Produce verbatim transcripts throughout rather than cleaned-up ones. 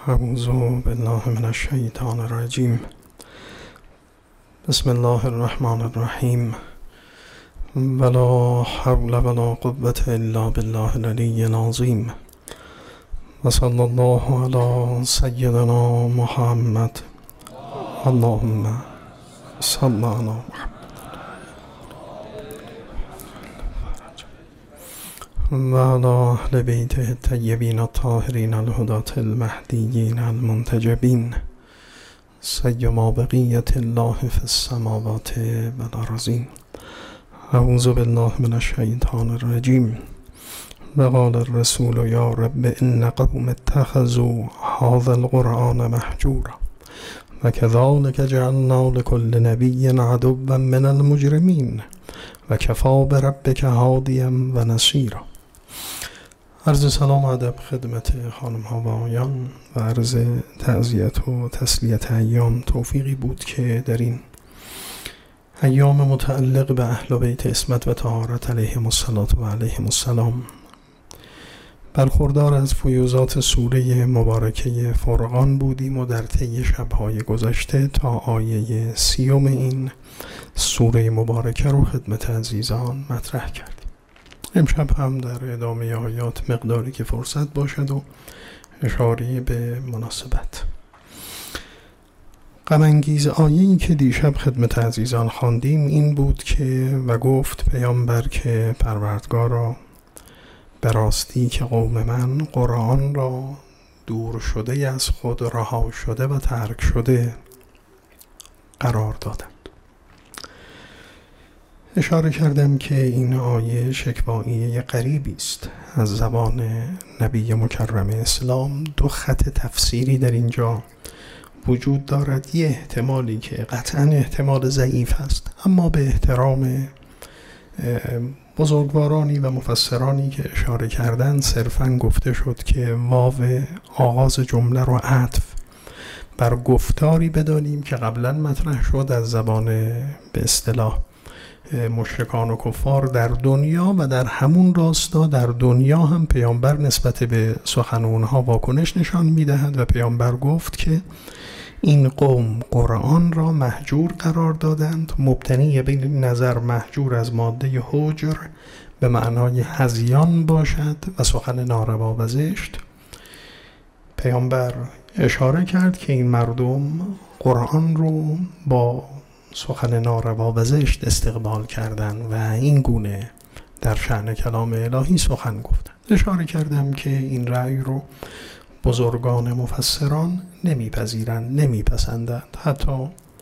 اعوذ بالله من الشیطان الرجیم. بسم الله الرحمن الرحیم. ولا حول ولا قوة الا بالله العلی العظیم. و صلی الله علی سیدنا محمد. اللهم صل علی محمد و علی اهل بیته الطیبین الطاهرین الهداة المهدیین المنتجبین سیما بقیت الله فی السماوات و الارضین. اعوذ بالله من الشیطان الرجیم. و قال الرسول یا رب ان قوم اتخذوا هذا القرآن مهجورا و كذلك جعلنا لكل نبی عدوا من المجرمین و کفی بربک هادیا و نصیرا. عرض سلام و ادب خدمت خانم ها و آقایان و عرض تعزیت و تسلیت ایام توفیقی بود که در این ایام متعلق به اهل بیت عصمت و طهارت علیهم الصلاة و علیهم السلام برخوردار از فیوزات سوره مبارکه فرقان بودیم و در طی شب‌های گذشته تا آیه سیوم این سوره مبارکه رو خدمت عزیزان مطرح کردیم. امشب هم در ادامه آیات مقداری که فرصت باشد و اشاره به مناسبت. غم انگیز آیه‌ای که دیشب خدمت عزیزان خواندیم این بود که و گفت پیامبر که پروردگارا به راستی که قوم من قرآن را دور شده از خود رها شده و ترک شده قرار دادند. اشاره کردم که این آیه شکواییه غریبی است از زبان نبی مکرم اسلام. دو خط تفسیری در اینجا وجود دارد. یه احتمالی که قطعا احتمال ضعیف است، اما به احترام بزرگوارانی و مفسرانی که اشاره کردن صرفاً گفته شد که واو آغاز جمله رو عطف بر گفتاری بدانیم که قبلا مطرح شد از زبان به اصطلاح مشرکان و کفار در دنیا و در همون راستا در دنیا هم پیامبر نسبت به سخن اونها واکنش نشان میدهد و پیامبر گفت که این قوم قرآن را مهجور قرار دادند. مبتنی به نظر مهجور از ماده هجر به معنای هذیان باشد و سخن ناروا و زشت. پیامبر اشاره کرد که این مردم قرآن رو با سخن ناروا و زشت استقبال کردند و این گونه در شأن کلام الهی سخن گفتند. اشاره کردم که این رأی رو بزرگان مفسران نمیپذیرند، نمیپسندند. حتی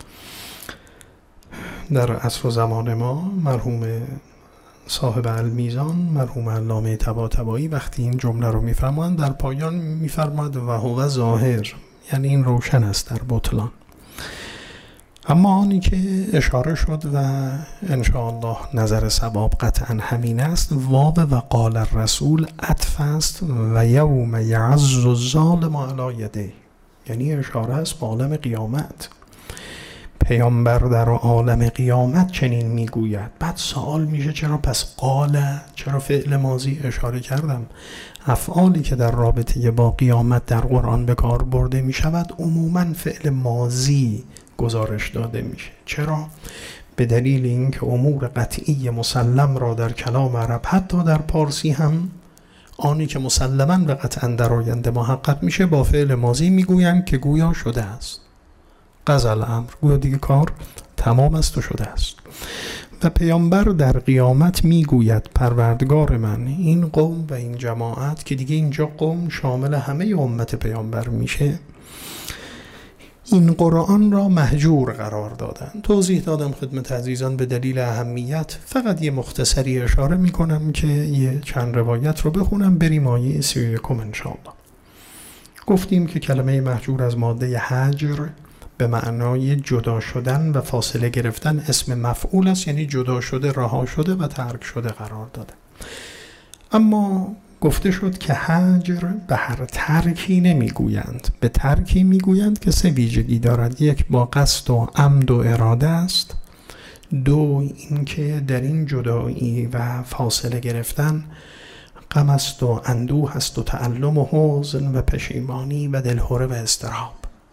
در عصر و زمان ما مرحوم صاحب المیزان، مرحوم علامه طباطبایی وقتی این جمله رو میفرمایند در پایان میفرماد و هو ظاهر، یعنی این روشن است در بطلان. اما آنی که اشاره شد و انشاءالله نظر صواب قطعا همین است، واو و قال الرسول عطف است و یوم یعض الظالم علی یدیه، یعنی اشاره است به عالم قیامت. پیامبر در عالم قیامت چنین میگوید. بعد سوال میشه چرا پس قال، چرا فعل ماضی اشاره کردم؟ افعالی که در رابطه با قیامت در قرآن به کار برده میشود عموما فعل ماضی گزارش داده میشه. چرا؟ به دلیل اینکه امور قطعی مسلم را در کلام عرب حتی در پارسی هم آنی که مسلماً و قطعاً در آینده محقق میشه با فعل ماضی میگویند که گویا شده است. قضا الامر، گویا دیگه کار تمام است و شده است. و پیامبر در قیامت میگوید پروردگار من این قوم و این جماعت، که دیگه اینجا قوم شامل همه امت پیامبر میشه، این قرآن را مهجور قرار دادن. توضیح دادم خدمت عزیزان به دلیل اهمیت. فقط یه مختصری اشاره میکنم که یه چند روایت رو بخونم بریم آیه سی و یکم انشاءالله. گفتیم که کلمه مهجور از ماده هجر به معنای جدا شدن و فاصله گرفتن اسم مفعول است، یعنی جدا شده، رها شده و ترک شده قرار داده. اما گفته شد که هجر به هر ترکی نمیگویند، به ترکی میگویند که سه ویژگی دارد. یک، با قصد و عمد و اراده است. دو، اینکه در این جدایی و فاصله گرفتن غم است و اندوه است و تعلم و حزن و پشیمانی و دلهره و اضطراب.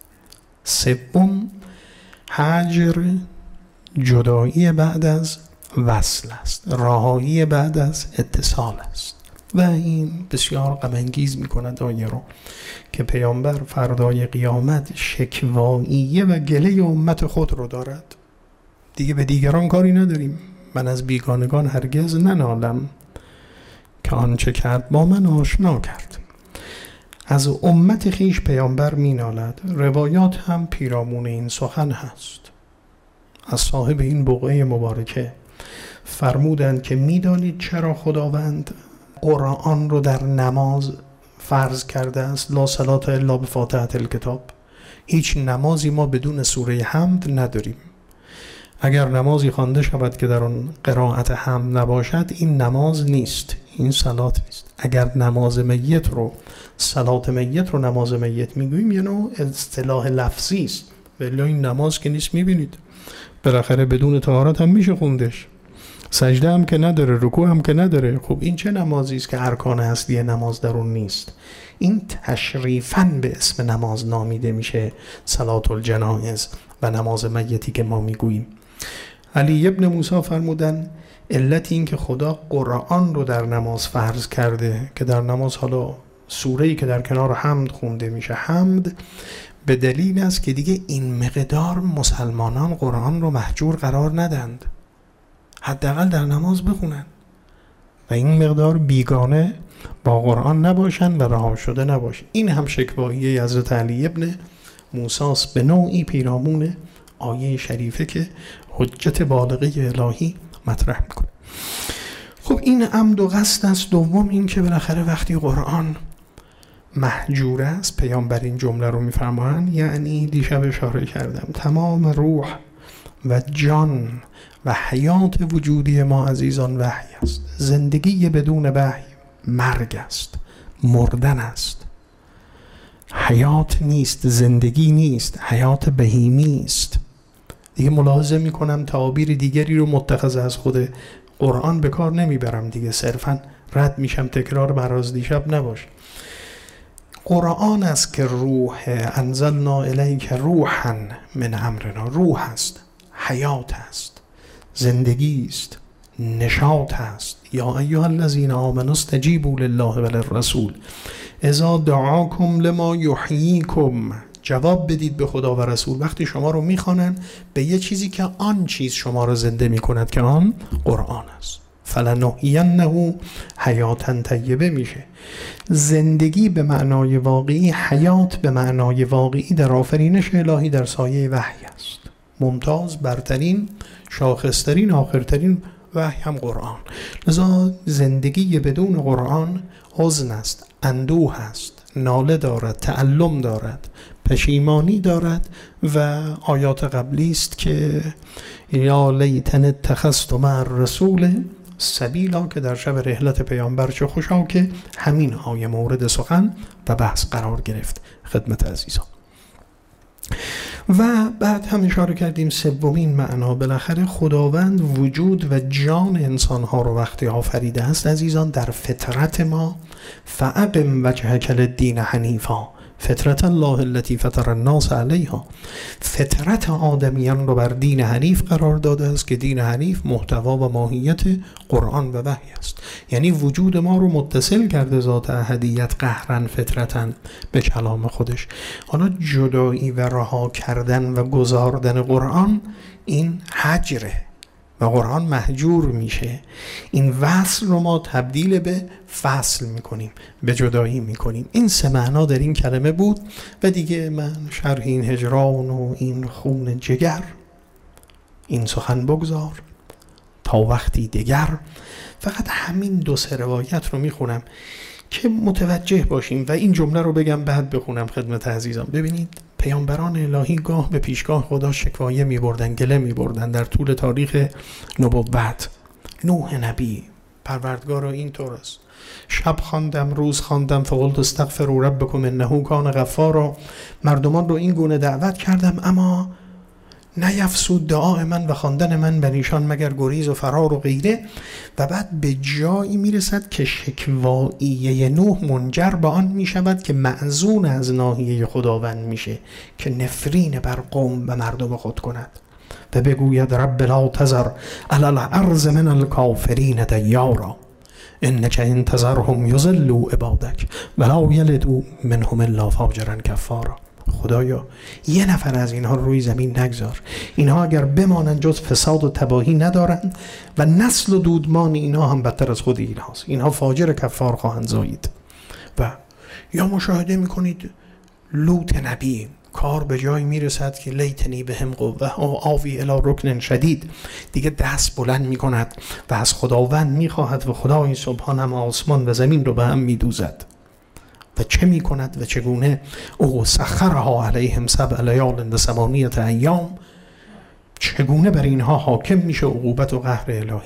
سوم، هجر، جدایی بعد از وصل است، رهایی بعد از اتصال است و این بسیار غم انگیز می‌کند آیه رو که پیامبر فردای قیامت شکواییه و گله امت خود رو دارد. دیگه به دیگران کاری نداریم، من از بیگانگان هرگز ننالم که آنچه کرد با من آشنا کرد. از امت خیش پیامبر مینالد. روایات هم پیرامون این سخن هست. از صاحب این بقعه مبارکه فرمودند که میدانید چرا خداوند قرآن رو در نماز فرض کرده است؟ لا صلاة الا بفاتحة الکتاب. هیچ نمازی ما بدون سوره حمد نداریم. اگر نمازی خوانده شود که در آن قرائت حمد نباشد، این نماز نیست، این صلات نیست. اگر نماز میت رو، صلات میت رو نماز میت میگوییم، یه نوع اصطلاح لفظی است، ولی این نماز که نیست. میبینید بالاخره بدون طهارت هم میشه خوندش، سجده هم که نداره، رکوع هم که نداره. خب این چه نمازی است که ارکان اصلی نماز در اون نیست؟ این تشریفاً به اسم نماز نامیده میشه، صلات الجنائز و نماز میتی که ما میگوییم. علی ابن موسی فرمودن علت این که خدا قرآن رو در نماز فرض کرده که در نماز حالا سوره‌ای که در کنار حمد خونده میشه حمد، به دلیل است که دیگه این مقدار مسلمانان قرآن رو مهجور قرار ندند، حداقل در نماز بخونن و این مقدار بیگانه با قرآن نباشن و رها شده نباشن. این هم شکوایی حضرت علی ابن موسی به نوعی پیرامون آیه شریفه که حجت بالغه الهی مطرح میکنه. خب این عمد و قصد است. دوم این که بالاخره وقتی قرآن مهجور است، پیامبر این جمله رو میفرمایند، یعنی دیشب اشاره کردم تمام روح و جان و حیات وجودی ما عزیزان وحی است. زندگی بدون وحی مرگ است، مردن است. حیات نیست، زندگی نیست، حیات بهیمی است. دیگه ملاحظه میکنم تعابیر دیگری رو متخذ از خود قرآن به کار نمیبرم دیگه، صرفا رد میشم، تکرار براز دیشب نباشه. قرآن است که روح، انزلنا الیک روحا من امرنا، روح است، حیات است، زندگی است، نشاط است. یا ایها الذین آمنوا استجیبوا لله و للرسول اذا دعاکم لما یحییکم. جواب بدید به خدا و رسول وقتی شما رو میخوانن به یه چیزی که آن چیز شما رو زنده میکند که آن قرآن است. فلنحیینه حیاتا طیبه میشه. زندگی به معنای واقعی، حیات به معنای واقعی در آفرینش الهی در سایه وحی است. ممتاز، برترین، شاخصترین، آخرترین وحی هم قرآن. لذا زندگی بدون قرآن حزن است، اندوه است، ناله دارد، تعلم دارد، پشیمانی دارد و آیات قبلی است که یا لیتن اتخذت مع الرسول سبیلا، که در شب رحلت پیامبر چه خوشا که همین آیه مورد سخن و بحث قرار گرفت خدمت عزیزان. و بعد هم اشاره کردیم سومین معنا، بالاخره خداوند وجود و جان انسانها رو وقتی آفریده است عزیزان در فطرت ما، فاقم وجهک للدین حنیفا فطرت الله التي فطر الناس علیها، فطرت آدمیان رو بر دین حنیف قرار داده است که دین حنیف محتوا و ماهیت قرآن و وحی است. یعنی وجود ما رو متصل کرده ذات احدیت قهرن فطرتن به کلام خودش. حالا جدایی و رها کردن و گذاردن قرآن این هجره و قرآن مهجور میشه. این وصل رو ما تبدیل به فصل میکنیم، به جدایی میکنیم. این سه معنا در این کلمه بود و دیگه من شرح این هجران و این خون جگر این سخن بگذار تا وقتی دیگر. فقط همین دو سه روایت رو میخونم که متوجه باشیم و این جمله رو بگم بعد بخونم خدمت عزیزان. ببینید پیامبران الهی گاه به پیشگاه خدا شکوایه می بردن، گله می بردن در طول تاریخ نبوت. نوح نبی پروردگار این طور است، شب خواندم روز خواندم فقلت استغفروا ربکم انه کان غفارا، مردمان رو این گونه دعوت کردم اما نیفسود دعای من و خواندن من بر ایشان مگر گریز و فرار و غیره. و بعد به جایی میرسد که شکواییه نوح منجر به آن میشود که معزون از ناحیه خداوند میشه که نفرین بر قوم و مردم خود کند و بگوید رب لا تذر علی الارض من الکافرین دیارا انک ان تذرهم یضلوا عبادک ولا یلدوا منهم الا فاجرا کفارا. خدایا یه نفر از اینها روی زمین نگذار، اینها اگر بمانند جز فساد و تباهی ندارند و نسل و دودمان اینها هم بدتر از خود اینهاست، اینها فاجر کفار خواهند زایید. و یا مشاهده میکنید لوط نبی کار به جای میرسد که لیتنی بهم قوه آوی الی رکن شدید، دیگه دست بلند میکند و از خداوند میخواهد و خدای سبحان هم آسمان و زمین رو به هم میدوزد. و چه میکند و چگونه؟ او سخرها علیهم سبع لیال و ثمانیة ایام، چگونه بر اینها حاکم میشه عقوبت و قهر الهی.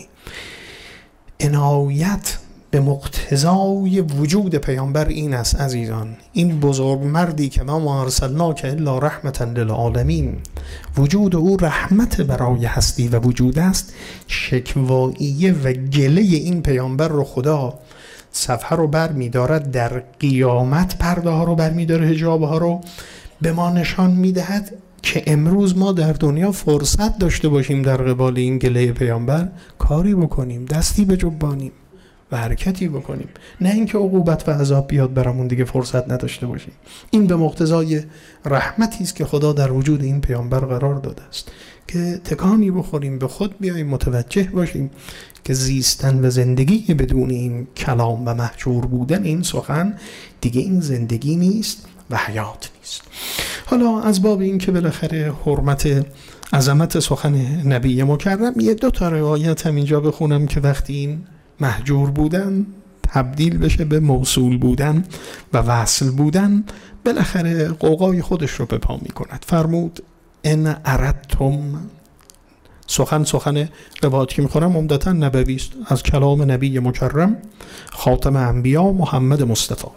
عنایت به مقتضای وجود پیامبر این است عزیزان، این بزرگ مردی که ما ارسلناک الا رحمتا للعالمین، وجود او رحمت برای هستی و وجود است. شکواییه و گله این پیامبر رو خدا صفحه رو بر می دارد، در قیامت پرده ها رو بر می داره، حجاب ها رو به ما نشان می دهد که امروز ما در دنیا فرصت داشته باشیم در قبال این گله پیامبر کاری بکنیم، دستی بجنبانیم و حرکتی بکنیم، نه اینکه عقوبت و عذاب بیاد برامون دیگه فرصت نداشته باشیم. این به مقتضای رحمتی است که خدا در وجود این پیامبر قرار داده است که تکانی بخوریم، به خود بیاییم، متوجه باشیم که زیستن و زندگی بدون این کلام و محجور بودن این سخن دیگه این زندگی نیست و حیات نیست. حالا از باب این که بالاخره حرمت عظمت سخن نبی مکرم، یه دو تا روایت هم اینجا بخونم که وقتی این محجور بودن تبدیل بشه به موصول بودن و وصل بودن، بالاخره قوقای خودش رو به پا می کند. فرمود ان اردتم، سخن سخن روایت که میخورم عمدتاً نبوی است از کلام نبی مکرم خاتم انبیا محمد مصطفی.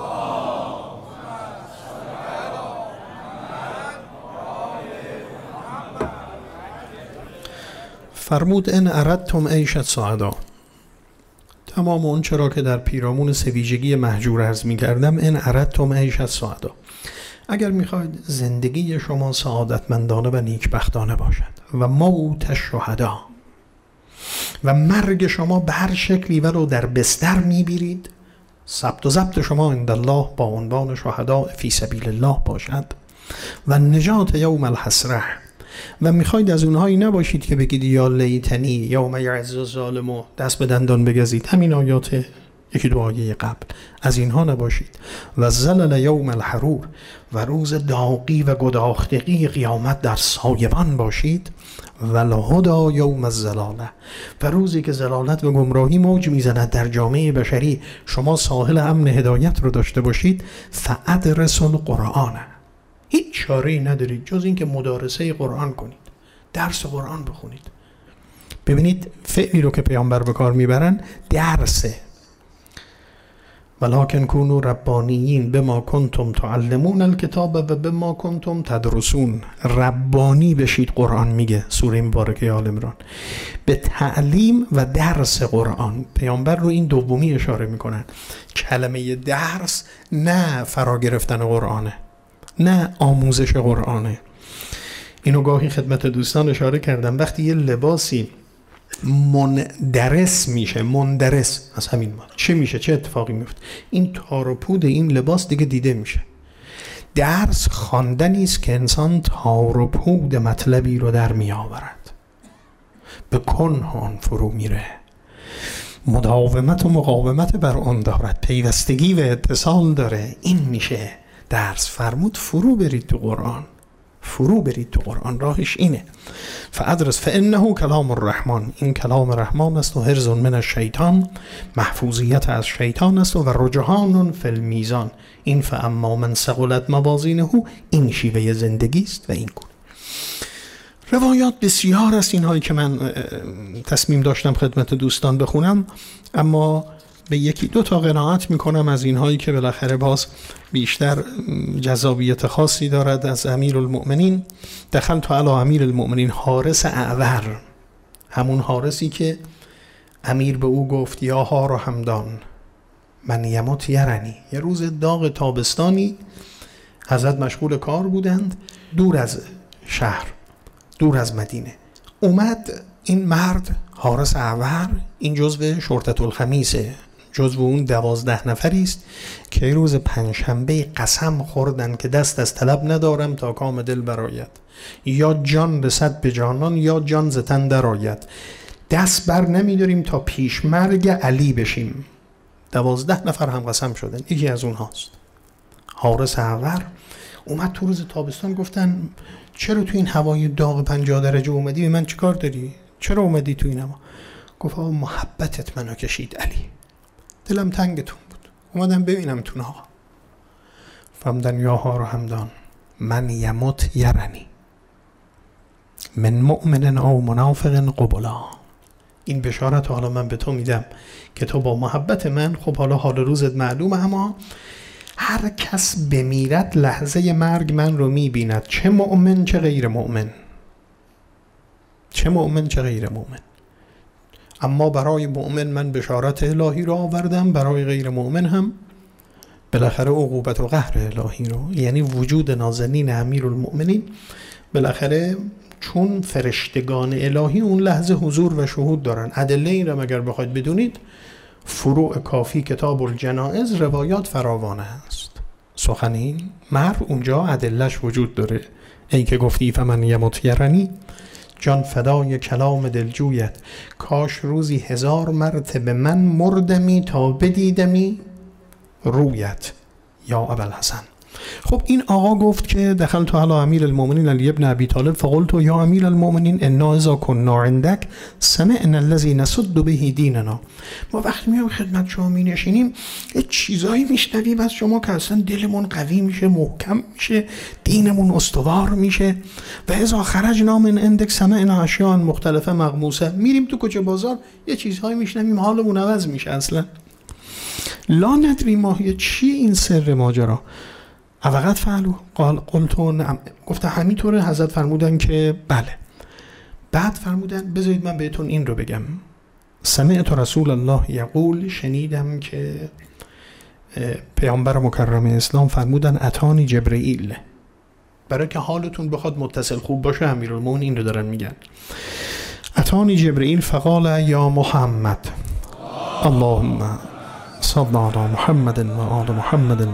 فرمود ان اردتم عیش السعدا، تمام اون چرا که در پیرامون سویژگی محجور عرض می‌کردم، ان اردتم عیش السعدا، اگر میخواید زندگی شما سعادتمندانه و نیکبختانه باشد و موت الشهدا و مرگ شما به هر شکلی ولو در بستر میبیرید، ثبت و ضبط شما عند الله با عنوان شهدا فی سبیل الله باشد و نجات یوم الحسره، و میخواید از اونهایی نباشید که بگید یا لیتنی یوم یعز الظالم دست به دندان بگزید، همین آیات یکی دو آیه قبل، از اینها نباشید. و زلل یوم الحرور، و روز داغی و گداختگی قیامت در سایبان باشید. و الهدی یوم الزلاله، و روزی که زلالت و گمراهی موج میزند در جامعه بشری، شما ساحل امن هدایت رو داشته باشید. فادرسوا القرآن، هیچ چاره‌ای ندارید جز این که مدارسه قرآن کنید، درس قرآن بخونید. ببینید فعلی رو که پیامبر به کار میبرن درسه. ولکن کونوا ربانیین بما کنتم تعلمون الکتاب و بما کنتم تدرسون، ربانی بشید قرآن میگه سوره مبارکه آل عمران، به تعلیم و درس قرآن. پیامبر رو این دومی اشاره میکنن. کلمه درس نه فرا گرفتن قرآنه، نه آموزش قرآنه. اینو گاهی خدمت دوستان اشاره کردم، وقتی یه لباسی مندرس میشه، مندرس از همین ما چه میشه، چه اتفاقی میفته؟ این تار و پود این لباس دیگه دیده میشه. درس خواندنی است که انسان تار و پود مطلبی رو در میآورد، به کنه فرو میره، مداومت و مقاومت بر آن دارد، پیوستگی و اتصال داره. این میشه درس. فرمود فرو برید تو قرآن، فرو برید تو قرآن، راهش اینه. فادرس فانه کلام الرحمن، این کلام رحمان است و حرز من الشیطان، محفوظیت از شیطان است و رجحان فی المیزان، این فاما من ثقلت موازینه، این شیوه زندگی است و این گونه. روایات بسیار است اینهایی که من تصمیم داشتم خدمت دوستان بخونم، اما به یکی دو تا قرائت میکنم از اینهایی که بالاخره باز بیشتر جذابیت خاصی دارد. از امیرالمؤمنین: دخلت علی امیرالمؤمنین حارس اعور، همون حارسی که امیر به او گفت یا هار و همدان من یموت یرنی. یه روز داغ تابستانی حضرت مشغول کار بودند دور از شهر، دور از مدینه. اومد این مرد حارس اعور، این جزو شرطة الخمیسه، جزو اون دوازده نفری است که روز پنجشنبه قسم خوردن که دست از طلب ندارم تا کام دل برآید، یا جان رسد به جانان یا جان ز تن درآید، دست بر نمیداریم تا پیش مرگ علی بشیم. دوازده نفر هم قسم شدن، یکی از اونهاست حارس اعور. اومد تو روز تابستان، گفتن چرا تو این هوای داغ پنجاه درجه اومدی؟ به من چیکار داری؟ چرا اومدی تو این هوا؟ گفت آقا محبتت منو کشید علی، دلم تنگتون بود، اومدم ببینم تون آقا. فهمدن یا هار و همدان من یموت یرنی من مؤمن او منافق قبلا. این بشارت حالا من به تو میدم که تو با محبت من، خب حالا حال روزت معلومه، اما هر کس بمیرد لحظه مرگ من رو میبیند، چه مؤمن چه غیر مؤمن، چه مؤمن چه غیر مؤمن. اما برای مؤمن من بشارت الهی رو آوردم، برای غیر مؤمن هم بالاخره عقوبت و قهر الهی رو، یعنی وجود نازنین امیرالمؤمنین بالاخره چون فرشتگان الهی اون لحظه حضور و شهود دارن. ادله این رو اگر بخواید بدونید، فروع کافی کتاب الجنائز روایات فراوانه است. سخن این مرد اونجا ادلش وجود داره. ای که گفتی فمن یموت یرنی، جان فدای کلام دلجویت، کاش روزی هزار مرتبه من مردمی تا بدیدمی رویت یا ابوالحسن. خب این آقا گفت که دخلت علی امیرالمؤمنین علی ابن ابی طالب فقلت یا امیرالمؤمنین انا اذا كنا عندك سمعنا الذي نسد به دیننا. ما وقتی میام خدمت شما می نشینیم یه چیزایی میشنویم از شما که اصلا دلمون قوی میشه، محکم میشه، دینمون استوار میشه. و اذا خرجنا من عندك سمعنا اشیاء مختلفه مغموسه. میریم تو کوچه بازار یه چیزهایی میشنویم حالمون عوض میشه. اصلا لا ندری ما چی این سر ماجرا. اوقات فعلو قال قلتو نعم. گفته همینطوره. حضرت فرمودن که بله. بعد فرمودن بذارید من بهتون این رو بگم. سمعت رسول الله یقول، شنیدم که پیامبر مکرم اسلام فرمودن اتانی جبرئیل. برای که حالتون بخواد متصل خوب باشه امیرالمومنین این رو دارن میگن. اتانی جبرئیل فقال یا محمد اللهم صل علی محمد و آل محمد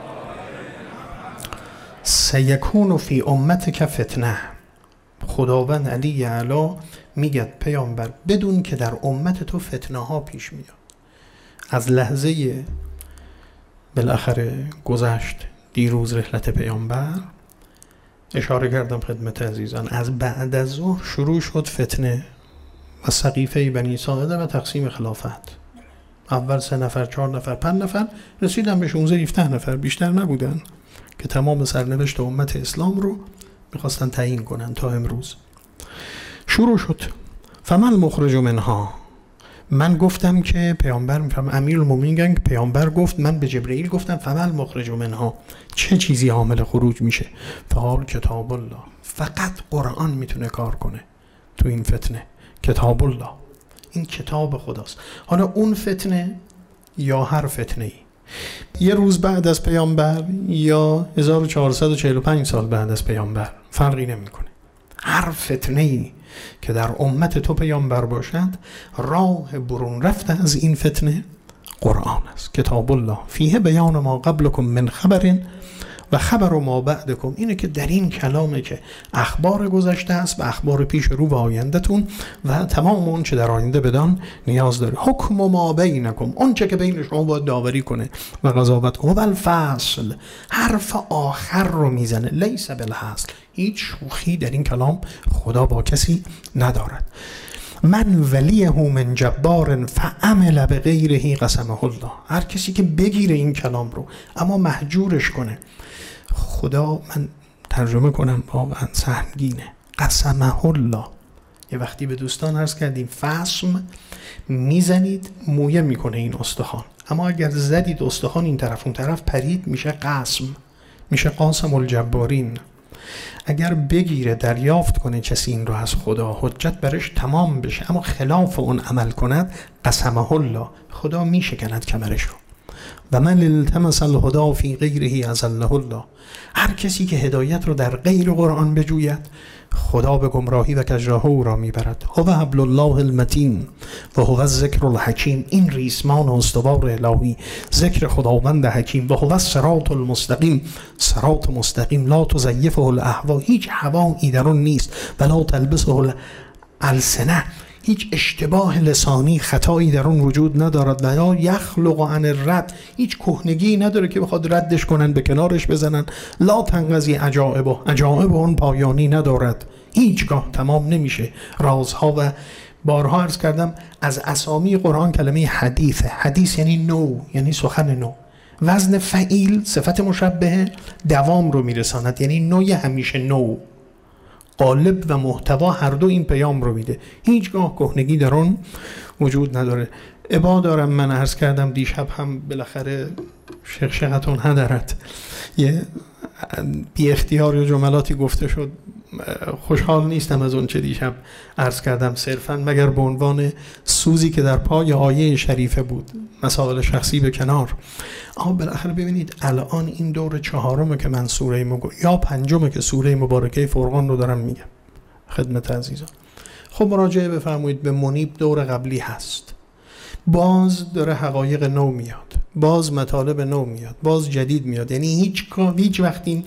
سیکون فی امتک فتنه. خداوند علی اعلی میگه پیامبر بدون که در امت تو فتنه ها پیش میاد. از لحظه بالاخره گذشت دیروز رحلت پیامبر، اشاره کردم خدمت عزیزان، از بعد از ظهر شروع شد فتنه و سقیفه بنی ساعده و تقسیم خلافت. اول سه نفر، چهار نفر، پنج نفر، رسیدن به شانزده هفده نفر، بیشتر نبودن که تمام سرنوشت امت اسلام رو میخواستن تعیین کنن تا امروز. شروع شد. فمن مخرج منها. من گفتم که پیامبر میفهم امیرالمومنین پیامبر گفت، من به جبرئیل گفتم فمن مخرج منها، چه چیزی حامل خروج میشه؟ فقال کتاب الله. فقط قرآن میتونه کار کنه تو این فتنه. کتاب الله، این کتاب خداست. حالا اون فتنه یا هر فتنه ای، یه روز بعد از پیامبر یا هزار و چهارصد و چهل و پنج سال بعد از پیامبر، فرقی نمیکنه. هر فتنه ای که در امت تو پیامبر باشد، راه برون رفته از این فتنه قرآن است. کتاب الله فیه بیان ما قبلکم من خبر و خبر ما بعدکم. اینه که در این کلامه که اخبار گذشته است و اخبار پیش رو و آیندهتون و تمام اون چه در آینده بدان نیاز داره. حکم ما بینکم، اون چه که بین شما باید داوری کنه و قضاوت کنه. و الفصل، حرف آخر رو میزنه. لیس بالحصل، هیچ شوخی در این کلام خدا با کسی ندارد. من ولیه من جبار فعمل به غیره قسمه الله. هر کسی که بگیره این کلام رو اما مهجورش کنه، خدا، من ترجمه کنم واقعا سهمگینه، قسمه الله، یه وقتی به دوستان عرض کردیم فصم میزنید مویه میکنه این استخوان، اما اگر زدید استخوان این طرف اون طرف پرید میشه قسم، میشه قاسم الجبارین. اگر بگیره دریافت کنه کسی این رو از خدا، حجت برش تمام بشه، اما خلاف اون عمل کند، قسمه الله، خدا میشکند کمرش رو. و من التمس الهدى فی غیره اضله الله. هر کسی که هدایت رو در غیر قرآن بجوید، خدا به گمراهی و کجراها او را میبرد. هو حبل الله المتین و هو الذکر الحکیم. این ریسمان و استوار الهی، ذکر خداوند حکیم. و هو الصراط المستقیم، صراط مستقیم. لا تزیفه الاهوا، هیچ هوایی در اون نیست. ولا تلبسه الالسنه، هیچ اشتباه لسانی خطایی در اون وجود ندارد. و یخلق عن الرد، هیچ کهنگی نداره که بخواد ردش کنن به کنارش بزنن. لا تنقضی عجائبه، عجائب اون پایانی ندارد، هیچگاه تمام نمیشه. رازها و بارها عرض کردم از اسامی قرآن کلمه حدیثه. حدیث یعنی نو، یعنی سخن نو. وزن فعیل صفت مشبهه دوام رو میرساند، یعنی نوی همیشه نو. قالب و محتوا هر دو این پیام رو میده، هیچگاه کهنگی در اون وجود نداره. ابا دارم من عرض کردم دیشب هم بالاخره شخشقتون هدرت یه بی اختیار یا جملاتی گفته شد، خوشحال نیستم از اون چه دیشب عرض کردم، صرفا مگر به عنوان سوزی که در پای آیه شریفه بود، مسائل شخصی به کنار. اما بالاخره ببینید الان این دور چهارمه که من سوره مگ... یا پنجمه که سوره مبارکه فرقان رو دارم میگم خدمت عزیزان. خب مراجعه بفرمایید به منیب دور قبلی هست، باز داره حقایق نو میاد، باز مطالب نو میاد، باز جدید میاد. یعنی هیچ هیچ وقت این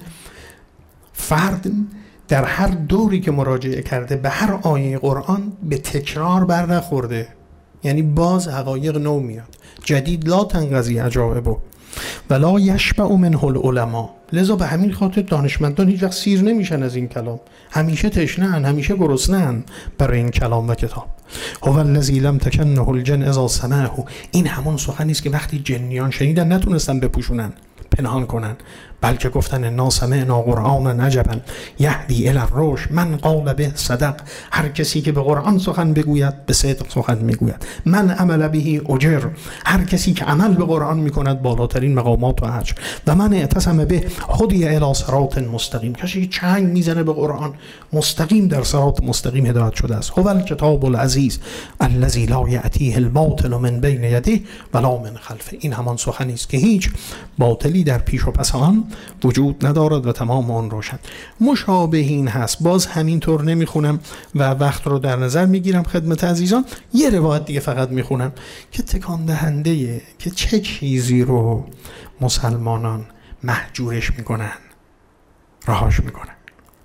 فرد در هر دوری که مراجعه کرده به هر آیه قرآن به تکرار بر نخورده، یعنی باز حقایق نو میاد، جدید. لا تنقضی عجائبه ولا یشبع منه العلماء. لذا به همین خاطر دانشمندان هیچ وقت سیر نمیشن از این کلام، همیشه تشنه‌اند، همیشه گرسنه‌اند برای این کلام و کتاب. هو الذی لم تکنه الجن اذا سمعه. این همون سخنی است که وقتی جنیان شنیدن نتونستن بپوشونن، پنهان کنن، بلکه گفتن انا سمعنا قرآنا عجبا یهدی الی الرشد من قال به صدق. هر کسی که به قرآن سخن بگوید به صدق سخن میگوید. من عمل به اجر، هر کسی که عمل به قرآن میکند بالاترین مقامات و اجر. و من اعتصم به هدی الی صراط مستقیم، کسی که چنگ میزنه به قرآن مستقیم در صراط مستقیم هدایت شده است. هو الکتاب العزیز الذی لا یأتیه الباطل من بین یدیه ولا من خلفه. این همان سخنی است که هیچ باطلی در پیش و پس آن وجود ندارد و تمام آن روشن. مشابهین هست، باز همینطور نمیخونم و وقت رو در نظر میگیرم خدمت عزیزان. یه روایت دیگه فقط میخونم که تکان دهنده که چه چیزی رو مسلمانان محجورش میکنن، رهاش میکنن.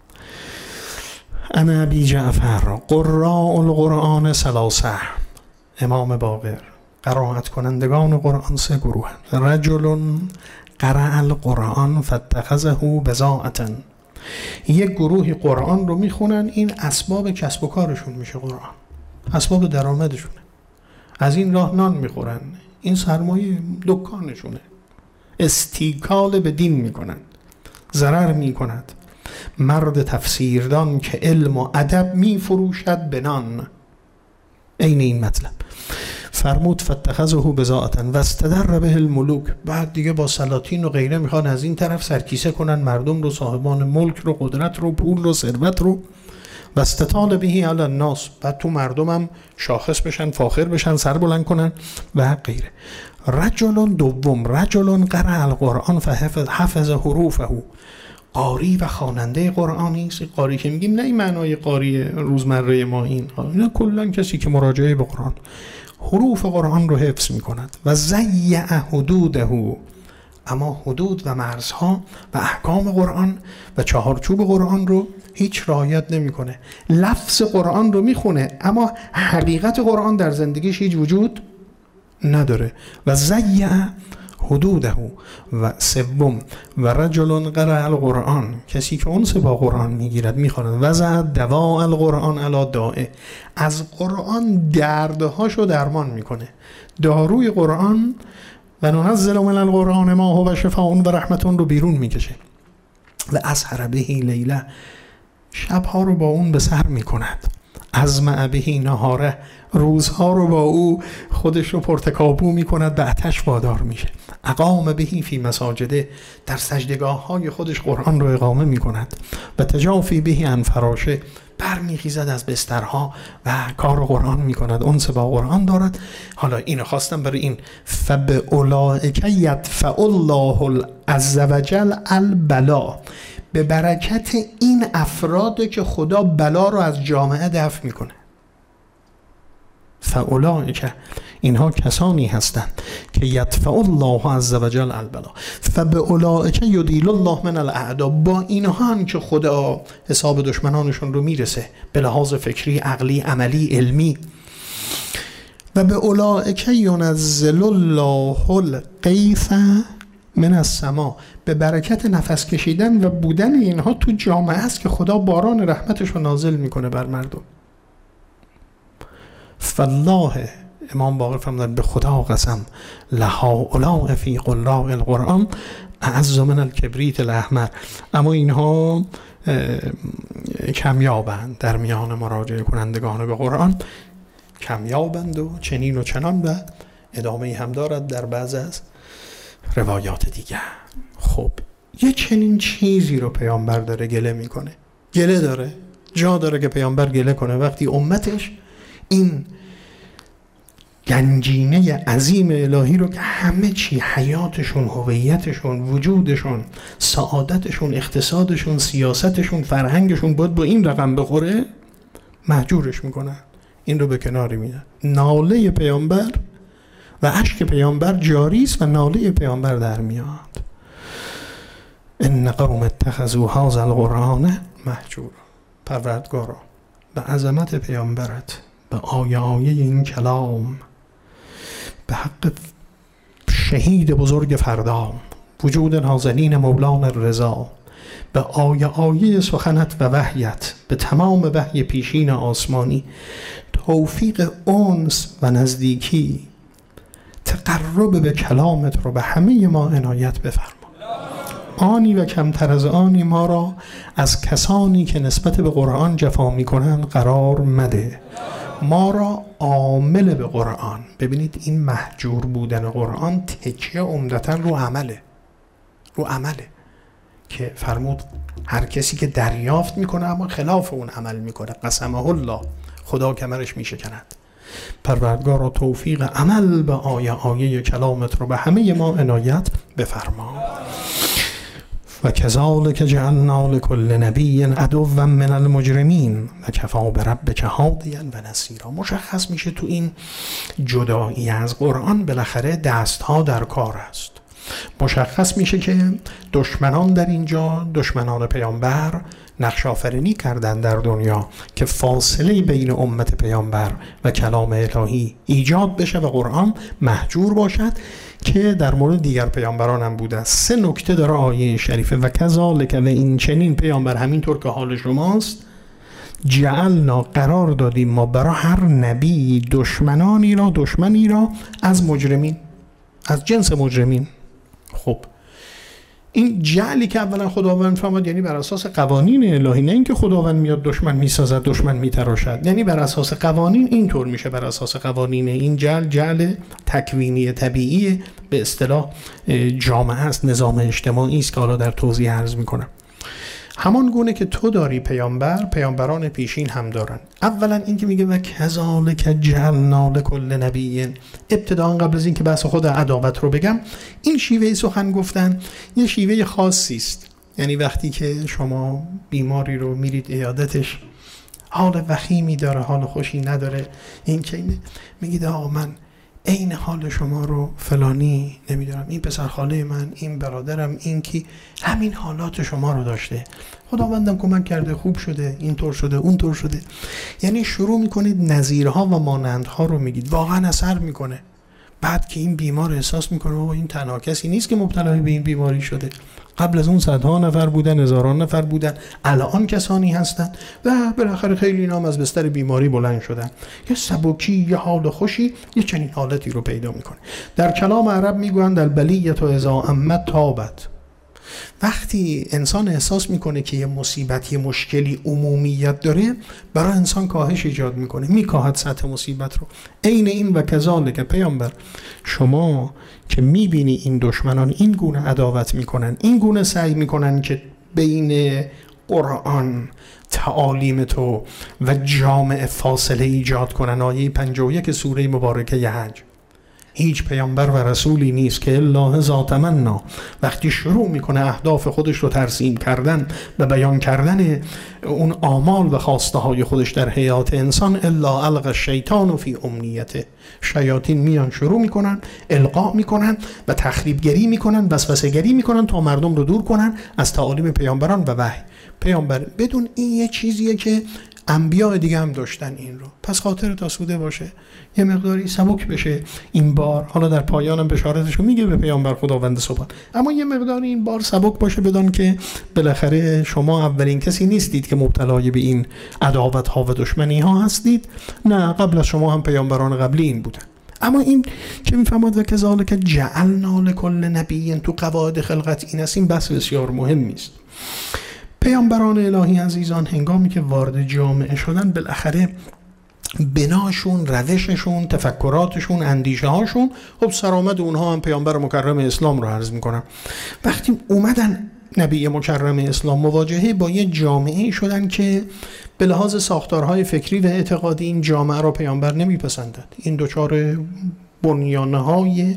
انا ابی جعفر قراء القرآن ثلاثه. امام باقر قرائت کنندگان قرآن سه گروه. رجل قرأ القرآن فاتخذه بضاعة. یک گروهی قرآن رو میخونن، این اسباب کسب و کارشون میشه، قرآن اسباب درآمدشونه، از این راه نان میخورن، این سرمایه دکانشونه، استیکال به دین میکنن، ضرر میکند. مرد تفسیردان که علم و ادب میفروشد به نان. عین این مطلب فرمود فاتخذه بضاعة و استدر به الملوک. بعد دیگه با سلاطین و غیره میخوان از این طرف سرکیسه کنن مردم رو، صاحبان ملک رو، قدرت رو، پول رو، ثروت رو. و استطال بهی علی الناس، بعد تو مردم هم شاخص بشن، فاخر بشن، سر بلند کنن و غیره. رجل دوم رجل قرأ القرآن فحفظ حفظ حروفه. قاری و خواننده قرآنی است. قاری که میگیم نه این معنای قاری روزمره ما، این نه کلا کسی که مراجعه به قرآن، حروف قرآن رو حفظ می کند. و ضیع حدوده، اما حدود و مرزها و احکام قرآن و چهارچوب قرآن رو هیچ رعایت نمی کنه. لفظ قرآن رو می خونه اما حقیقت قرآن در زندگیش هیچ وجود نداره. و ضیع حدوده. و سوم و رجل قرأ القرآن، کسی که انس با قرآن میگیرد، میخواند. وضع دواء القرآن علی داء، از قرآن دردهاشو درمان میکنه. داروی قرآن و ننزل من القرآن ما هو شفاء و رحمت رو بیرون میکشه. و اسهر به لیله، شبها رو با اون به سر میکند. ازمع بهی نهاره، روزها رو با او خودش رو پرتکابو میکند، به آتش وادار میشه. اقام بهی فی مساجده، در سجدگاه های خودش قرآن رو اقامه میکند. و تجافی بهی عن فراشه، برمیخیزد از بسترها و کار قرآن میکند، انس با قرآن دارد. حالا اینو خواستم برای این فباولئک یدفع الله عز وجل البلا، به برکت این افراده که خدا بلا رو از جامعه دفع میکنه. فاولئک، اینها کسانی هستند که یدفع الله عز وجل البلا، فباولئک یدیل الله من الاعدا، با اینها هم که خدا حساب دشمنانشون رو میرسه به لحاظ فکری، عقلی، عملی، علمی. و به اولئک ینزل الله الغیث من السما، به برکت نفس کشیدن و بودن اینها تو جامعه است که خدا باران رحمتش رو نازل میکنه بر مردم. فالله، امام باقر فرمودن به خدا قسم، لهؤلاء فی قراء القرآن اعز من الکبریت الاحمر، اما اینها کمیابند در میان مراجعه کنندگان به قرآن، کمیابند و چنین و چنان. و ادامه هم دارد در بعض از روایات دیگر. خب یه چنین چیزی رو پیامبر داره گله میکنه، گله داره، جا داره که پیامبر گله کنه وقتی امتش این گنجینه عظیم الهی رو که همه چی، حیاتشون، هویتشون، وجودشون، سعادتشون، اقتصادشون، سیاستشون، فرهنگشون باید با این رقم بخوره، مهجورش میکنن، این رو به کناری میدن. ناله پیامبر و اشک پیامبر جاری است و ناله پیامبر در میاد. ان قوم اتخذوا هذا القرآن مهجورا. پروردگارا به عظمت پیامبرت، به آیه آیه این کلام، به حق شهید بزرگ فردا، وجود نازنین مولانا رضا، به آیه آیه سخنت و وحیت، به تمام وحی پیشین آسمانی، توفیق انس و نزدیکی، تقرب به کلامت رو به همه ما عنایت بفرما. آنی و کمتر از آنی ما را از کسانی که نسبت به قرآن جفا می کنند قرار مده. ما را عامل به قرآن. ببینید این مهجور بودن قرآن تکیه عمدتاً رو عمله، رو عمله که فرمود هر کسی که دریافت میکنه اما خلاف اون عمل میکنه قسمه الله، خدا کمرش میشکند. پروردگار را توفیق عمل به آیه آیه کلامت رو به همه ما عنایت بفرما. و کذالک جعلنا لکل نبی عدوا من المجرمین و کفی بربک هادیا و نصیرا. مشخص میشه تو این جدایی از قرآن بالاخره دست ها در کار است. مشخص میشه که دشمنان در اینجا، دشمنان پیامبر، نقش آفرینی کردن در دنیا که فاصله بین امت پیامبر و کلام الهی ایجاد بشه و قرآن مهجور باشد، که در مورد دیگر پیامبران هم بوده. سه نکته داره آیه شریفه: و کذالک، و این چنین پیامبر همینطور که حال شماست، جعلنا، قرار دادیم ما برای هر نبی دشمنانی را، دشمنی را از مجرمین، از جنس مجرمین. خب این جعلی که اولا خداوند فرمود یعنی بر اساس قوانین الهی، نه اینکه خداوند میاد دشمن میسازد، دشمن میتراشد، یعنی بر اساس قوانین اینطور میشه. بر اساس قوانین این جعل جعل تکوینی طبیعی به اصطلاح جامعه است، نظام اجتماعی است که حالا در توضیح عرض میکنم. همان گونه که تو داری پیامبر، پیامبران پیشین هم دارن. اولا این که میگه و کذالک جعلنا لکل نبی، ابتداء قبل از این که بحث خود عداوت رو بگم، این شیوه سخن گفتن یه شیوه خاصی است. یعنی وقتی که شما بیماری رو میرید عیادتش، حال وخیمی داره، حال خوشی نداره، این که میگید آقا من این حال شما رو فلانی، نمیدونم این پسر خاله من، این برادرم، این کی همین حالات شما رو داشته، خداوندم کمک کرده، خوب شده، اینطور شده، اونطور شده. یعنی شروع میکنید نظیرها و مانندها رو میگید، واقعا اثر میکنه. بعد که این بیمار احساس میکنه او این تنها کسی نیست که مبتلا به این بیماری شده، قبل از اون صدها نفر بودن، هزاران نفر بودن، الان کسانی هستن و بالاخره خیلی اینا هم از بستر بیماری بلند شدن. یه سبکی، یه حال خوشی، یه چنین حالتی رو پیدا میکنه. در کلام عرب میگویند البلیة اذا عمت تابت. وقتی انسان احساس میکنه که یه مصیبت، یه مشکلی عمومیت داره، برای انسان کاهش ایجاد میکنه، میکاهد سطح مصیبت رو. عین این و کذالک پیامبر، شما که میبینی این دشمنان این گونه عداوت میکنن، این گونه سعی میکنن که بین قرآن، تعالیم تو و جامعه فاصله ایجاد کنن. آیه پنجاه و یک سوره مبارکه حج: هیچ پیامبر و رسولی نیست که الا اذا تمنا، وقتی شروع میکنه اهداف خودش رو ترسیم کردن و بیان کردن اون آمال و خواسته های خودش در حیات انسان، الا القى الشیطان فی امنیته، شیاطین میان شروع میکنن القا میکنن و تخریبگری میکنن، وسوسه گری میکنن تا مردم رو دور کنن از تعالیم پیامبران و وحی. پیامبر بدون این یه چیزیه که انبیاء دیگه هم داشتن این رو، پس خاطرت آسوده باشه، یه مقداری سبک بشه این بار. حالا در پایانم بشارتشو میگه به پیامبر خداوند سبحان، اما یه مقداری این بار سبک باشه، بدون که بالاخره شما اولین کسی نیستید که مبتلای به این عداوت ها و دشمنی ها هستید، نه، قبل از شما هم پیامبران قبلی این بودن. اما این که میفهمد و کذالک جعلنا لکل نبی تو قواعد خلقت، این است، این بس بسیار مهمی است. پیامبران الهی عزیزان هنگامی که وارد جامعه شدن، بالاخره بناشون، روششون، تفکراتشون، اندیشه هاشون، خب سرآمد اونها هم پیامبر مکرم اسلام رو عرض میکنم. وقتی اومدن نبی مکرم اسلام مواجهه با یه جامعه شدن که به لحاظ ساختارهای فکری و اعتقادی این جامعه رو پیامبر نمیپسندد. این دوچار بنیانه های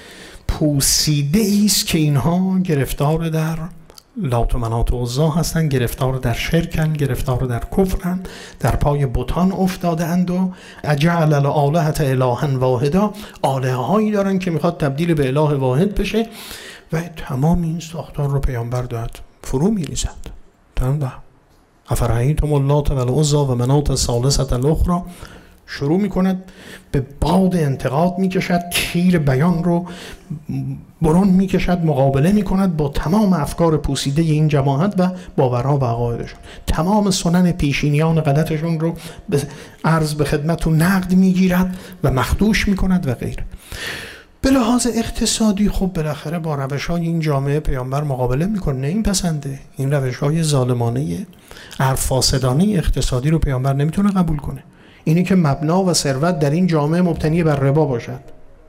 پوسیده است که اینها گرفتار در لات و منات و عزا هستن، گرفتار در شرکن، گرفتار در کفرن، در پای بتان افتاده اند و اجعل الالهة الها واحدا، الهه هایی دارن که میخواد تبدیل به اله واحد بشه و تمام این ساختار رو پیامبر داد فرو میریزد. تمام. افرایتم اللات و العزی و منات الثالثة الاخرى، شروع میکند به باد انتقاد میکشد، تیر بیان رو برون میکشد، مقابله میکند با تمام افکار پوسیده این جماعت و باورها و عقایدشون، تمام سنن پیشینیان غلطشون رو به عرض به خدمت و نقد میگیرد و مخدوش میکند و غیره. به لحاظ اقتصادی خب بالاخره با روش‌های این جامعه پیامبر مقابله میکنه، نه این پسنده، این روش‌های ظالمانه فاسدانه اقتصادی رو پیامبر نمیتونه قبول کنه. اینی که مبنا و ثروت در این جامعه مبتنی بر ربا باشد.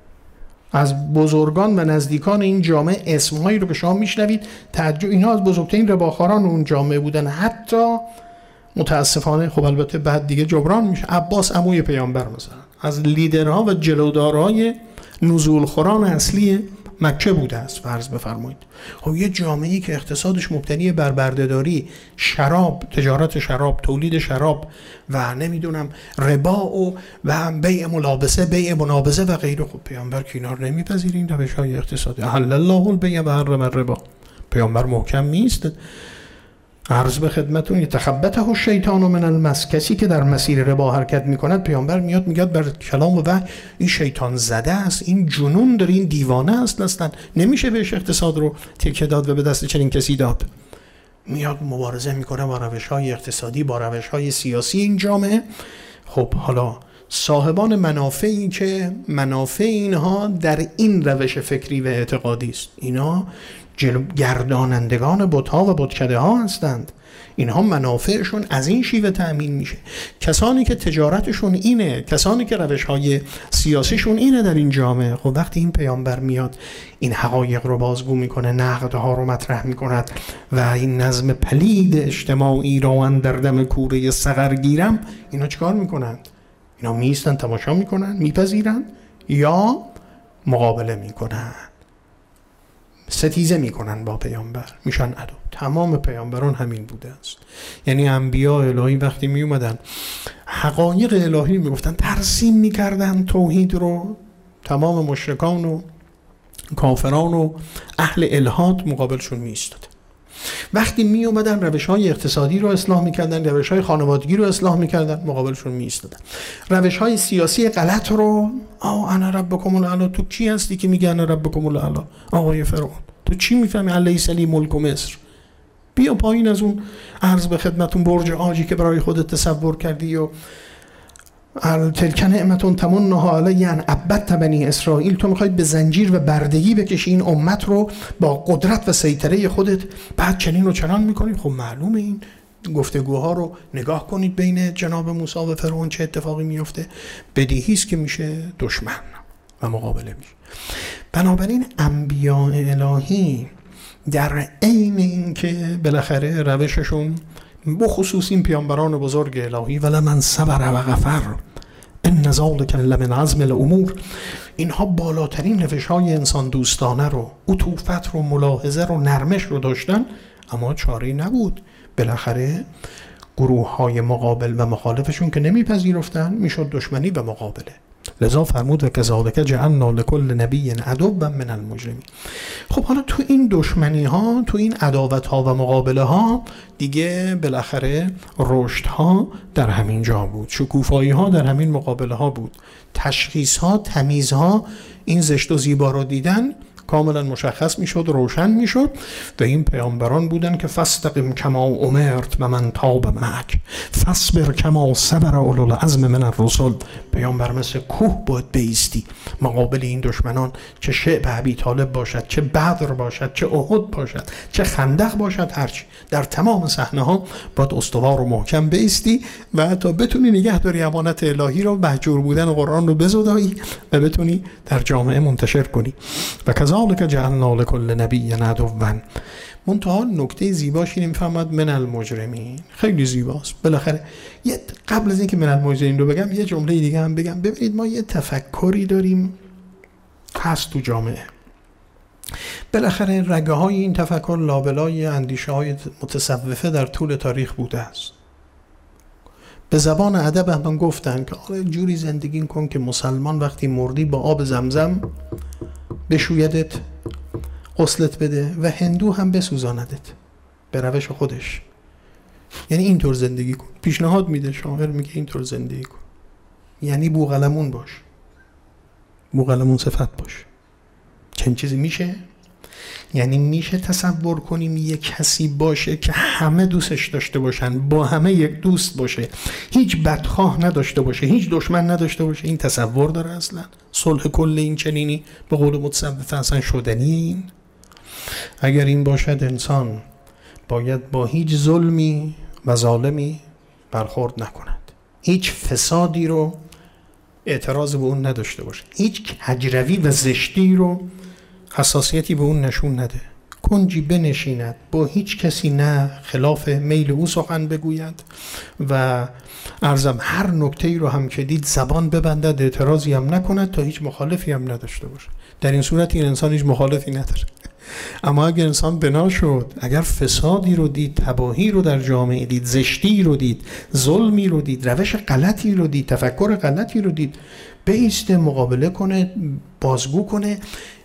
از بزرگان و نزدیکان این جامعه اسمهایی رو که شما میشنوید تعجب، اینها از بزرگترین رباخواران اون جامعه بودن. حتی متاسفانه خب البته بعد دیگه جبران میشه، عباس عموی پیامبر مثلا از لیدرها و جلودارهای نزول خوران اصلی مکه بوده است، فرض بفرمایید. خب یه جامعه‌ای که اقتصادش مبتنی بر بردهداری، شراب، تجارت شراب، تولید شراب و نمیدونم ربا و و بیع ملابسه، بیع منابضه و غیره، خب پیامبر کنار نمیپذیره این روش‌های اقتصادی. احل الله البیع و حرم الربا. پیامبر محکم نیست. عرض به خدمتون یتخبطه الشیطان من المس، کسی که در مسیر ربا حرکت میکند پیامبر میاد میگه بر کلام و وحی این شیطان زده است، این جنون داره، این دیوانه است، اصلا نمیشه بهش اقتصاد رو تکه داد و به دست چنین کسی داد. میاد مبارزه میکنه با روش‌های اقتصادی، با روش‌های سیاسی این جامعه. خب حالا صاحبان منافعی که منافع اینها در این روش فکری و اعتقادی است، اینا گردانندگان بت‌ها و بتکده ها هستند. اینها منافعشون از این شیوه تأمین میشه. کسانی که تجارتشون اینه، کسانی که روش‌های سیاسیشون اینه در این جامعه، خب وقتی این پیامبر میاد این حقایق رو بازگو میکنه، نقدها رو مطرح میکند و این نظم پلید اجتماعی رو اندر دم کوره سقر گیرم، اینا چیکار میکنند؟ اینا میستن تماشا میکنن، میپذیرن یا مقابله میکنن، ستیزه میکنن با پیامبر، میشن عدو. تمام پیامبران همین بوده است. یعنی انبیاء الهی وقتی می اومدن حقایق الهی میگفتن، ترسیم میکردن توحید رو، تمام مشرکان و کافران و اهل الحاد مقابلشون می ایستادن. وقتی می اومدن روش‌های اقتصادی رو اصلاح می‌کردن، روش‌های خانوادگی رو اصلاح می‌کردن، مقابلشون می‌ایستادن. روش‌های سیاسی غلط رو، آ انا ربکم الاعلی، تو کی هستی که میگه انا ربکم الاعلی؟ آقای فرعون، تو چی می‌فهمی الیس لی ملک مصر؟ بیا پایین از اون عرض به خدمتون برج عاجی که برای خودت تصور کردی و تلک نعمتون تمنها علی ان عبدت بنی اسرائیل، تو میخواید به زنجیر و بردگی بکشی این امت رو با قدرت و سیطره خودت، بعد چنین و چنان میکنید. خب معلومه این گفتگوها رو نگاه کنید بین جناب موسی و فرعون چه اتفاقی میفته. بدیهی است که میشه دشمن و مقابله میشه. بنابراین انبیاء الهی در عین این که بالاخره روششون بخصوص این پیامبران بزرگ الهی ولمن صبر و غفر ان ذلک لمن عزم الامور، اینها بالاترین روش‌های انسان دوستانه رو، عطوفت رو، ملاحظه رو، نرمش رو داشتن، اما چاره‌ای نبود. بالاخره گروه‌های مقابل و مخالفشون که نمیپذیرفتن میشد دشمنی و مقابله. لذا فرمود و کذالک جعلنا لكل نبی عدوا من المجرمین. خب حالا تو این دشمنی ها، تو این عداوت ها و مقابله ها دیگه بالاخره رشد ها در همین جا بود، شکوفایی ها در همین مقابله ها بود، تشخیص ها، تمیز ها، این زشت و زیبا رو دیدن کاملا مشخص میشد، روشن میشد و این پیامبران بودن که فاستقم کما امرت و من تاب معک فاصبر کما صبر اولو العزم من الرسل. پیامبر مثل کوه باید بایستی مقابل این دشمنان، چه شعب ابی طالب باشد، چه بدر باشد، چه احد باشد، چه خندق باشد، هرچی در تمام صحنه ها باید استوار و محکم بایستی و تا بتونی نگه داری امانت الهی رو، مهجور بودن قرآن رو بزدایی و بتونی در جامعه منتشر کنی. و کذالک جعلنا لكل نبی عدوا. منتها نکته زیباش اینه میفهمد من المجرمین، خیلی زیباست. بالاخره یه قبل از اینکه من المجرمین رو بگم یه جمله دیگه هم بگم. ببینید ما یه تفکری داریم هست تو جامعه، بالاخره رگه های این تفکر لابلای اندیشه های متصوفه در طول تاریخ بوده است. به زبان ادب هم گفتن که آره جوری زندگی کن که مسلمان وقتی مردی با آب زمزم بشویدت، غسلت بده و هندو هم بسوزاندت به روش خودش. یعنی اینطور زندگی کن. پیشنهاد میده، شاعر میگه اینطور زندگی کن، یعنی بوقلمون باش، بوقلمون صفت باش. چند چیزی میشه؟ یعنی میشه تصور کنیم یک کسی باشه که همه دوستش داشته باشن، با همه یک دوست باشه، هیچ بدخواه نداشته باشه، هیچ دشمن نداشته باشه. این تصور داره اصلا؟ صلح کل این چنینی به قول متصوف اصلا شدنی؟ این اگر این باشد انسان باید با هیچ ظلمی و ظالمی برخورد نکند، هیچ فسادی رو اعتراض به اون نداشته باشه، هیچ کجروی و زشتی رو حساسیتی به اون نشون نده، کنجی بنشیند، با هیچ کسی نه خلاف میل او سخن بگوید و عرضم هر نکته‌ای رو هم که دید زبان ببندد، اعتراضی هم نکند تا هیچ مخالفی هم نداشته باشه. در این صورت این انسان هیچ مخالفی نداره. اما اگر انسان بنا شد، اگر فسادی رو دید، تباهی رو در جامعه دید، زشتی رو دید، ظلمی رو دید، روش غلطی رو دید، تفکر غلطی رو دید، بایسته مقابله کنه، بازگو کنه،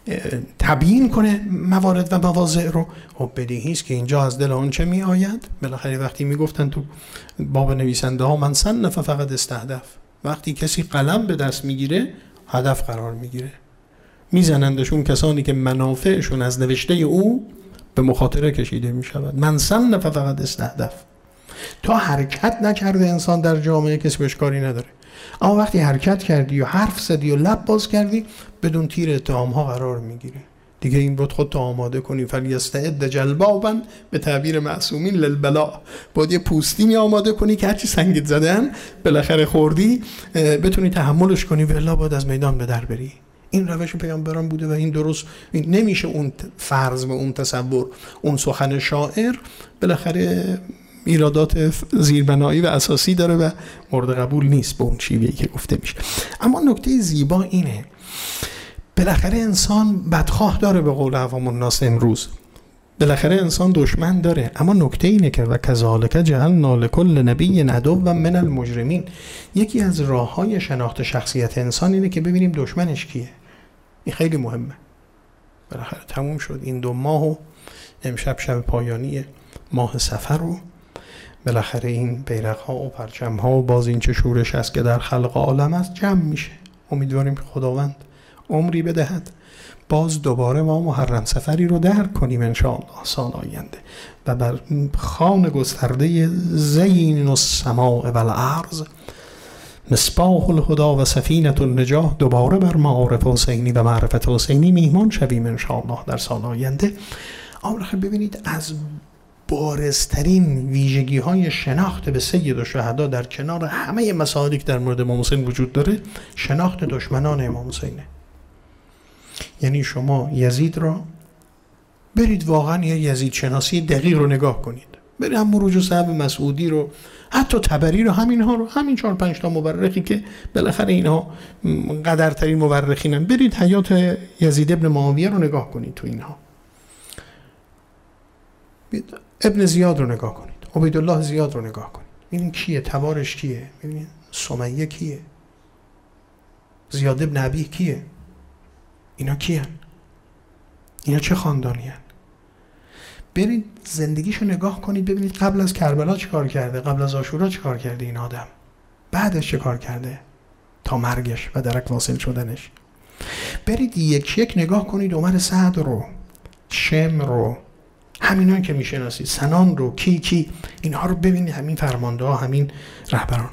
تبیین کنه موارد و مواضع رو. خب بدیهی است که اینجا از دل اون چه می آید؟ بالاخره وقتی می گفتن تو باب نویسنده ها من صنف فقط استهدف، وقتی کسی قلم به دست میگیره هدف قرار میگیره، میزنندشون کسانی که منافعشون از نوشته او به مخاطره کشیده میشود. من صنف فقط استهدف. تا حرکت نکرده انسان در جامعه کسی بهش کاری نداره، اما وقتی حرکت کردی و حرف زدی و لب باز کردی بدون تیر اتهام ها قرار میگیری. دیگه این بود خودت آماده کنی، فلیستعد جلبابا به تعبیر معصومین للبلا، باید یه پوستینی آماده کنی که هرچی سنگت زدن بالاخره خوردی بتونی تحملش کنی، والله باید از میدان به در بری. این روش پیامبران بوده و این درست این نمیشه اون فرض و اون تصور، اون سخن شاعر بالاخره ایرادات زیربنایی و اساسی داره و مورد قبول نیست به اون شیوهی که گفته میشه. اما نکته زیبا اینه، بالاخره انسان بدخواه داره به قول عوام الناس امروز، بالاخره انسان دشمن داره، اما نکته اینه که و کذالک جعلنا لكل نبی عدوا من المجرمین. یکی از راه‌های شناخت شخصیت انسان اینه که ببینیم دشمنش کیه. این خیلی مهمه. بالاخره تموم شد این دو ماه و امشب شب پایانی ماه صفر رو، بالاخره این بیرق‌ها و پرچم‌ها و باز این چه شورش است که در خلق عالم است جمع میشه. امیدواریم که خداوند عمری بدهد باز دوباره ما محرم سفری رو درک کنیم انشاءالله سال آینده و بر خوان گسترده زین السماء والارض مصباح الهدا و سفینة النجاح دوباره بر معارف حسینی و معرفت حسینی میهمان شویم انشاءالله در سال آینده. آخه ببینید از بارزترین ویژگی های شناخت به سید الشهدا در کنار همه مسائلی که در مورد امام حسین وجود داره، شناخت دشمنان امام حسینه. یعنی شما یزید را برید واقعا یه یزید شناسی دقیق رو نگاه کنید، برید هم مروج و صحب مسعودی رو، حتی تبری رو، همین ها رو، همین چهار پنج تا مورخی که بالاخره اینها قدرترین مورخینن، برید حیات یزید ابن معاویه رو نگاه کنید، تو اینها ابن زیاد رو نگاه کنید، عبیدالله زیاد رو نگاه کنید، ببینید کیه، تبارش کیه، ببینید سمیه کیه، زیاد ابن ابی کیه، اینا کیه، اینا چه خاندانی هن؟ برید زندگیشو نگاه کنید ببینید قبل از کربلا چه کار کرده، قبل از عاشورا چه کار کرده این آدم، بعدش چه کار کرده تا مرگش و درک واصل شدنش. برید یک یک نگاه کنید عمر سعد رو، شم رو، همینا که میشناسید، سنان رو، کی کی، اینها رو ببینید، همین فرمانده ها، همین رهبران.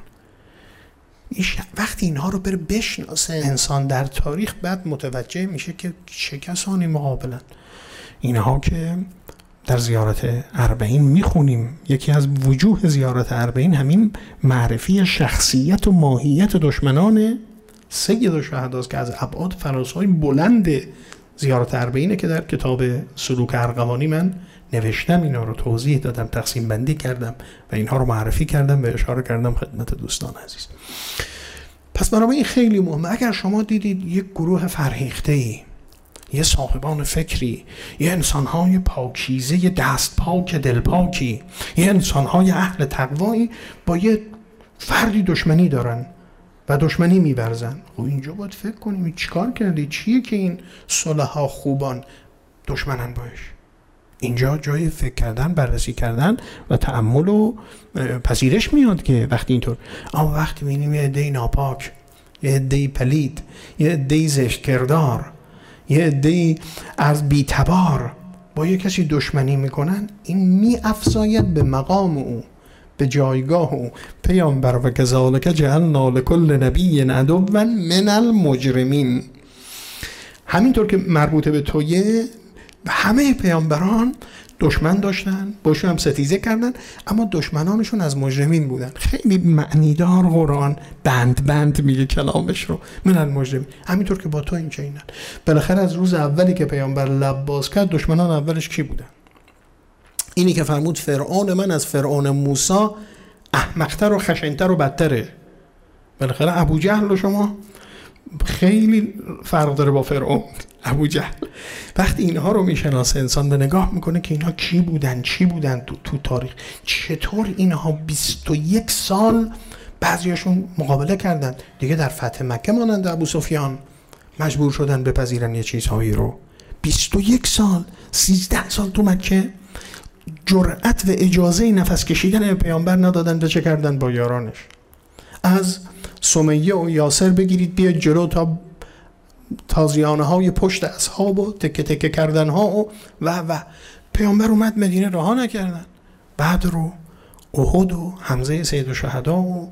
وقتی اینها رو بره بشناسه انسان در تاریخ، بعد متوجه میشه که چه کسانی مقابلن. اینها که در زیارت اربعین میخونیم، یکی از وجوه زیارت اربعین همین معرفی شخصیت و ماهیت دشمنان سید الشهداست که از ابعاد فراسای بلند زیارت اربعینه که در کتاب سلوک ارغوانی من نوشتم، اینا رو توضیح دادم، تقسیم بندی کردم و اینها رو معرفی کردم و اشاره کردم خدمت دوستان عزیز. پس برای این خیلی مهمه. اگر شما دیدید یک گروه فرهیخته‌ای، یه صاحبان فکری، یه انسان‌های پاکیزه، یه دست پاک دل پاکی، یه انسان‌های اهل تقوایی با یه فردی دشمنی دارن و دشمنی می‌ورزن، خب اینجا باید فکر کنیم چیکار کردی، چیه که این صلحا خوبان دشمنن باش. اینجا جای فکر کردن، بررسی کردن و تأمل و پذیرش میاد که وقتی اینطور، اما وقتی می‌بینیم یه عده ناپاک، یه عده پلید، یه عده زشت کردار، یه عده از بی‌تبار با یه کسی دشمنی میکنن، این می‌افزاید به مقام او، به جایگاه او. پیامبر و کذالک جعلنا لکل نبی عدوا من المجرمین، همینطور که مربوطه به تویه، همه پیامبران دشمن داشتن، باشون هم ستیزه کردن، اما دشمنانشون از مجرمین بودن. خیلی معنیدار قرآن بند بند میگه کلامش رو، من المجرمین، همینطور که با تو این چه اینن. بالاخره از روز اولی که پیامبر لب باز کرد، دشمنان اولش کی بودن؟ اینی که فرمود فرعون من از فرعون موسی احمقتر و خشنتر و بدتره. بالاخره ابو جهل و شما خیلی فرق داره با فرعون. ابو جهل وقتی اینها رو میشناسه انسان، به نگاه میکنه که اینها کی بودن، چی بودن تو, تو تاریخ، چطور اینها بیست و یک سال بعضیاشون مقابله کردن دیگه. در فتح مکه مانند ابو سفیان مجبور شدن بپذیرن یه چیزهایی رو. بیست و یک سال، سیزده سال تو مکه جرأت و اجازه نفس کشیدن به پیامبر ندادن. چه کردن با یارانش؟ از سمیه و یاسر بگیرید بیا جلو تا تازیانه های پشت اصحاب و تکه تکه کردن ها و و و پیامبر اومد مدینه رها نکردن. بدر و احد و حمزه سید الشهدا و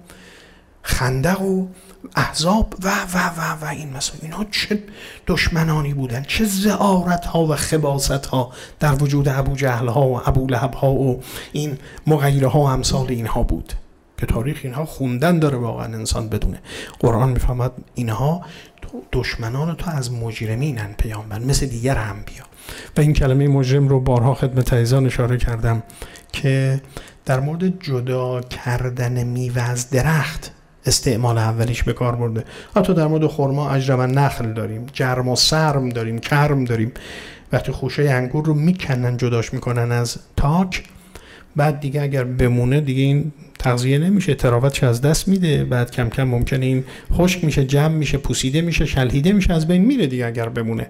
خندق و احزاب و و و و این مسائل، اینها چه دشمنانی بودن، چه زعارت ها و خباثت ها در وجود ابو جهل ها و ابو لهب ها و این مغیره ها و امثال اینها بود که تاریخ اینها خوندن داره واقعا انسان بدونه. قرآن میفهمد اینها دشمنان تو از مجرمینن پیامبر، مثل دیگر انبیا. و این کلمه مجرم رو بارها خدمت عزیزان اشاره کردم که در مورد جدا کردن میوه از درخت استعمال اولیش به کار برده. حتی در مورد خرما اجرم نخل داریم، جرم و سرم داریم، کرم داریم. وقتی خوشه انگور رو میکنن، جداش میکنن از تاک، بعد دیگه اگر بمونه دیگه این تغذیه نمیشه، تراوتش از دست میده، بعد کم کم ممکنه این خشک میشه، جمع میشه، پوسیده میشه، شلهیده میشه، از بین میره دیگه اگر بمونه.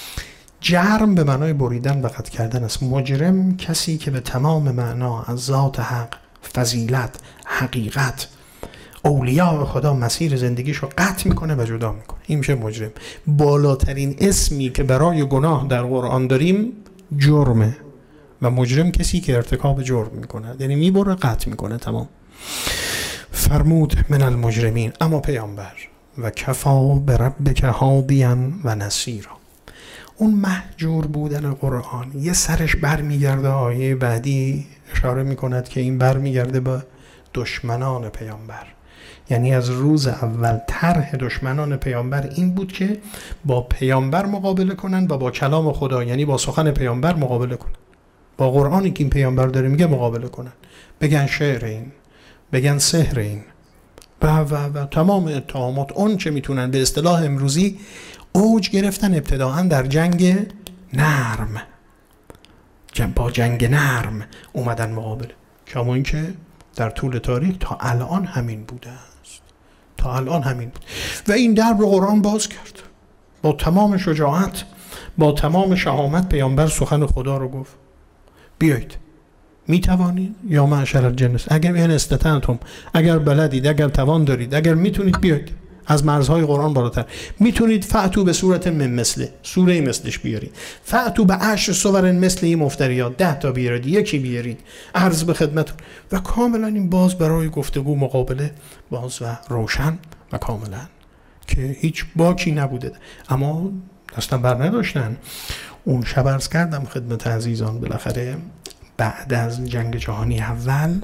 جرم به معنای بریدن و قطع کردن است. مجرم کسی که به تمام معنا از ذات حق، فضیلت، حقیقت، اولیاء خدا مسیر زندگیش رو قطع میکنه و جدا میکنه، این میشه مجرم. بالاترین اسمی که برای گناه در قرآن داریم جرمه و مجرم کسی که ارتکاب جرم میکنه، یعنی میبره قطع میکنه تمام. فرمود من المجرمین، اما پیامبر و کفا بربک هادیا و نصیرا. اون محجور بودن قرآن یه سرش برمیگرده، آیه بعدی اشاره میکند که این برمیگرده به دشمنان پیامبر. یعنی از روز اول طرح دشمنان پیامبر این بود که با پیامبر مقابله کنن و با کلام خدا، یعنی با سخن پیامبر مقابله کنن، با قرآنی که این پیامبر داره میگه مقابله کنن، بگن شعر این، بگن سحر این و و و تمام اتهامات، اون چه میتونن به اصطلاح امروزی اوج گرفتن ابتداعا در جنگ نرم، با جنگ نرم اومدن مقابله، کما این که در طول تاریخ تا الان همین بوده است، تا الان همین بود. و این در رو قرآن باز کرد، با تمام شجاعت، با تمام شهامت پیامبر سخن خدا رو گفت. بیایید، میتوانید یا معشر الجن اگر این استطعتم، اگر بلدید، اگر توان دارید، اگر میتونید بیایید از مرزهای قرآن بالاتر، میتونید فأتو به صورت من مثله، سوره مثلش بیارید، فأتو به عشر صور مثل این مفتریات، ده تا بیارید، یکی بیارید، عرض به خدمتون. و کاملا این باز برای گفتگو مقابله باز و روشن و کاملا که هیچ باکی نبوده. اما دستم بر نداشتن. اون شب عرض کردم خدمت عزیزان، بالاخره بعد از جنگ جهانی اول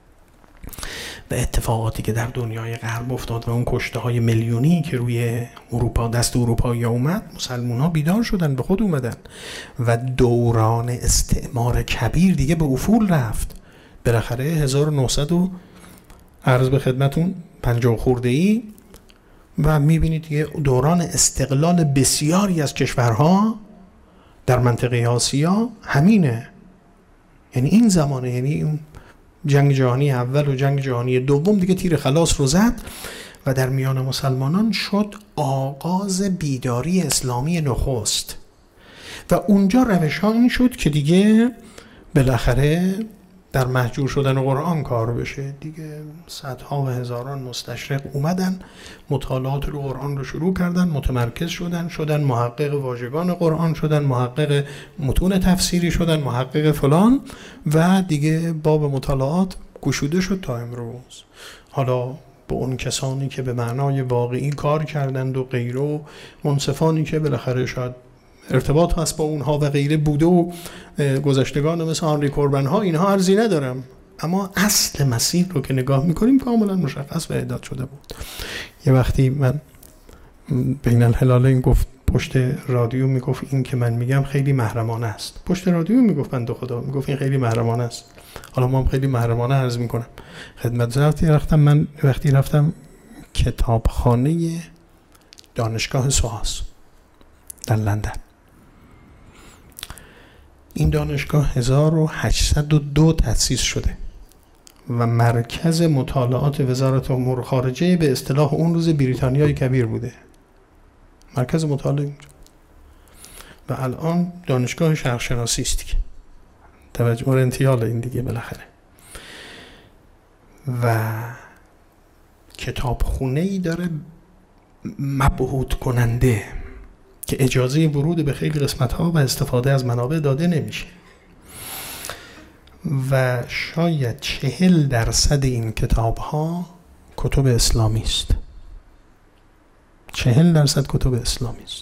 و اتفاقاتی که در دنیای غرب افتاد و اون کشته های میلیونی که روی اروپا، دست اروپایی اومد، مسلمان ها بیدار شدن، به خود اومدن و دوران استعمار کبیر دیگه به افول رفت. بالاخره هزار و نهصد و عرض به خدمتون پنجاه خورده ای و میبینید دیگه دوران استقلال بسیاری از کشورها در منطقه آسیا همینه. یعنی این زمانه، یعنی اون جنگ جهانی اول و جنگ جهانی دوم دیگه تیر خلاص رو زد و در میان مسلمانان شد آغاز بیداری اسلامی نخست. و اونجا روش ها این شد که دیگه بالاخره در محجور شدن قرآن کار بشه دیگه. صدها و هزاران مستشرق اومدن، مطالعات رو قرآن رو شروع کردن، متمرکز شدن، شدن محقق واژگان قرآن، شدن محقق متون تفسیری، شدن محقق فلان و دیگه باب مطالعات گشوده شد تا امروز. حالا به اون کسانی که به معنای واقعی کار کردند و غیره و منصفانی که بالاخره شاید ارتباط هست با اونها و غیره بوده و گذشتگان مثل آنری کوربن ها، اینها عرضی ندارم، اما اصل مسیر رو که نگاه میکنیم کاملا مشخص و اعداد شده بود. یه وقتی من بین الهلالین گفت پشت رادیو میگفت این که من میگم خیلی محرمانه است. پشت رادیو میگفت بنده خدا میگفت این خیلی محرمانه است. حالا ما هم خیلی محرمانه عرض میکنم خدمت. وقتی رفتم من وقتی رفتم کتابخانه دانشگاه سوهاس در لندن، این دانشگاه هزار و هشتصد و دو تأسیس شده و مرکز مطالعات وزارت امور خارجه به اصطلاح اون روز بریتانیای کبیر بوده، مرکز مطالعه. و الان دانشگاه شرق شناسی است که توجه اورنتیال این دیگه بالاخره. و کتابخونه‌ای داره مبهوت کننده که اجازه ورود به خیلی قسمت‌ها و استفاده از منابع داده نمیشه و شاید چهل درصد این کتاب‌ها کتب اسلامی است. چهل درصد کتب اسلامی است.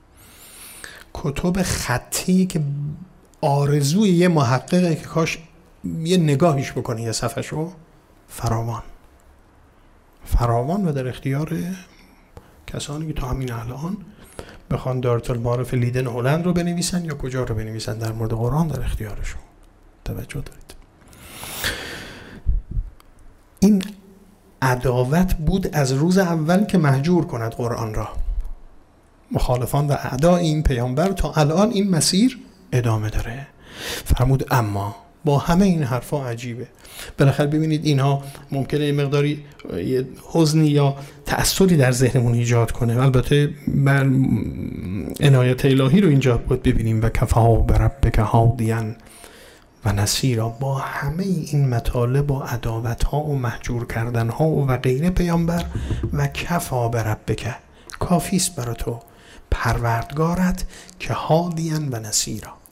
کتب خطی که آرزوی یه محققه که کاش یه نگاهیش بکنه یه صفحه‌شو، فراوان فراوان و در اختیار کسانی که تا همین الان بخوان دارالمعارف لیدن هلند رو بنویسن یا کجا رو بنویسن در مورد قرآن در اختیارشون. توجه دارید. این عداوت بود از روز اول که مهجور کند قرآن را. مخالفان و اعدای این پیامبر تا الان این مسیر ادامه داره. فرمود اما با همه این حرفا عجیبه. بالاخره ببینید اینها ممکنه یه مقداری حزنی یا تأثری در ذهنمون ایجاد کنه. البته من عنایت الهی رو اینجا باید ببینیم و کفا بربک هادیا و نصیرا. با همه این مطالب و عداوت ها و محجور کردن ها و غیره پیامبر و کفا بربک، کافیست برای تو پروردگارت که هادیا و نصیرا.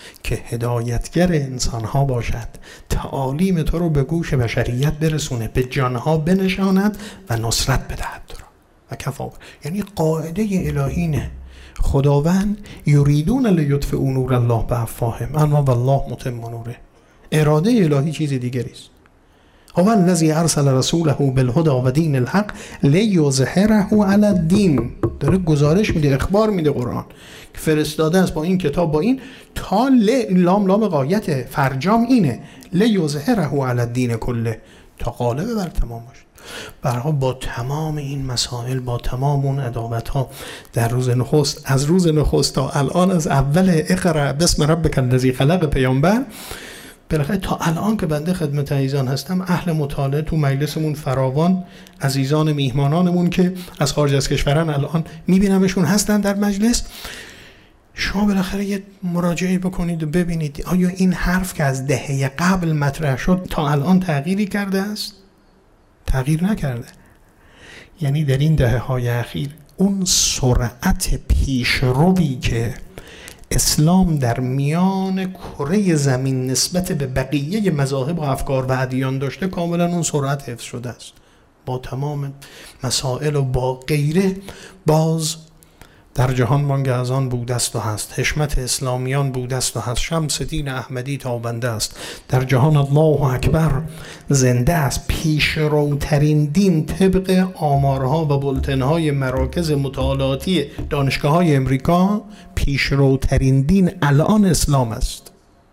که هدایتگر انسانها باشد، تعالیم تو رو به گوش بشریت برسونه، به جانها بنشاند و نصرت بدهد تو رو. و کفا، یعنی قاعده الهی نه. خداوند یریدون لیطفئوا نور الله بافواههم اما والله متم نوره. اراده الهی چیز دیگری است. هو الذی ارسل رسوله بالهدى و دین الحق لیظهره علی الدین. داره گزارش میده، اخبار میده قرآن که فرستاده است با این کتاب، با این تا لام لام غایت فرجام اینه، لیظهره علی الدین کله، تا غالب بر تمام باشه. برها با تمام این مسائل، با تمام اون عداوت ها در روز نخست، از روز نخست تا الان، از اول اقرأ بسم ربک الذی خلق پیامبر، بالاخره تا الان که بنده خدمت عزیزان هستم، اهل مطالعه تو مجلسمون فراوان، عزیزان میهمانانمون که از خارج از کشورن الان میبینمشون هستن در مجلس. شما بالاخره یه مراجعه بکنید و ببینید آیا این حرف که از دهه قبل مطرح شد تا الان تغییری کرده است؟ تغییر نکرده. یعنی در این دهه های اخیر اون سرعت پیشروی که اسلام در میان کره زمین نسبت به بقیه مذاهب و افکار و ادیان داشته، کاملا اون سرعت حفظ شده است. با تمام مسائل و با غیره باز در جهان بانگ اذان بوده است و هست، حشمت اسلامیان بوده است و هست، شمس دین احمدی تابنده است در جهان، الله اکبر زنده است. پیشروترین دین طبق آمارها و بولتنهای مراکز مطالعاتی دانشگاه‌های امریکا، پیشروترین دین الان اسلام است.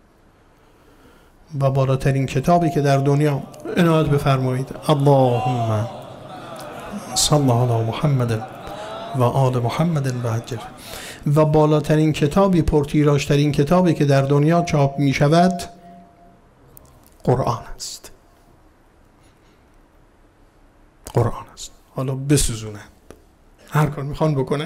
و بالاترین کتابی که در دنیا، عنایت بفرمایید، اللهم صل علی محمد و آل محمد و عجل. و بالاترین کتابی، پرتیراژترین کتابی که در دنیا چاپ می شود قرآن است. قرآن است. حالا بسوزونن، هر کار میخوان بکنن.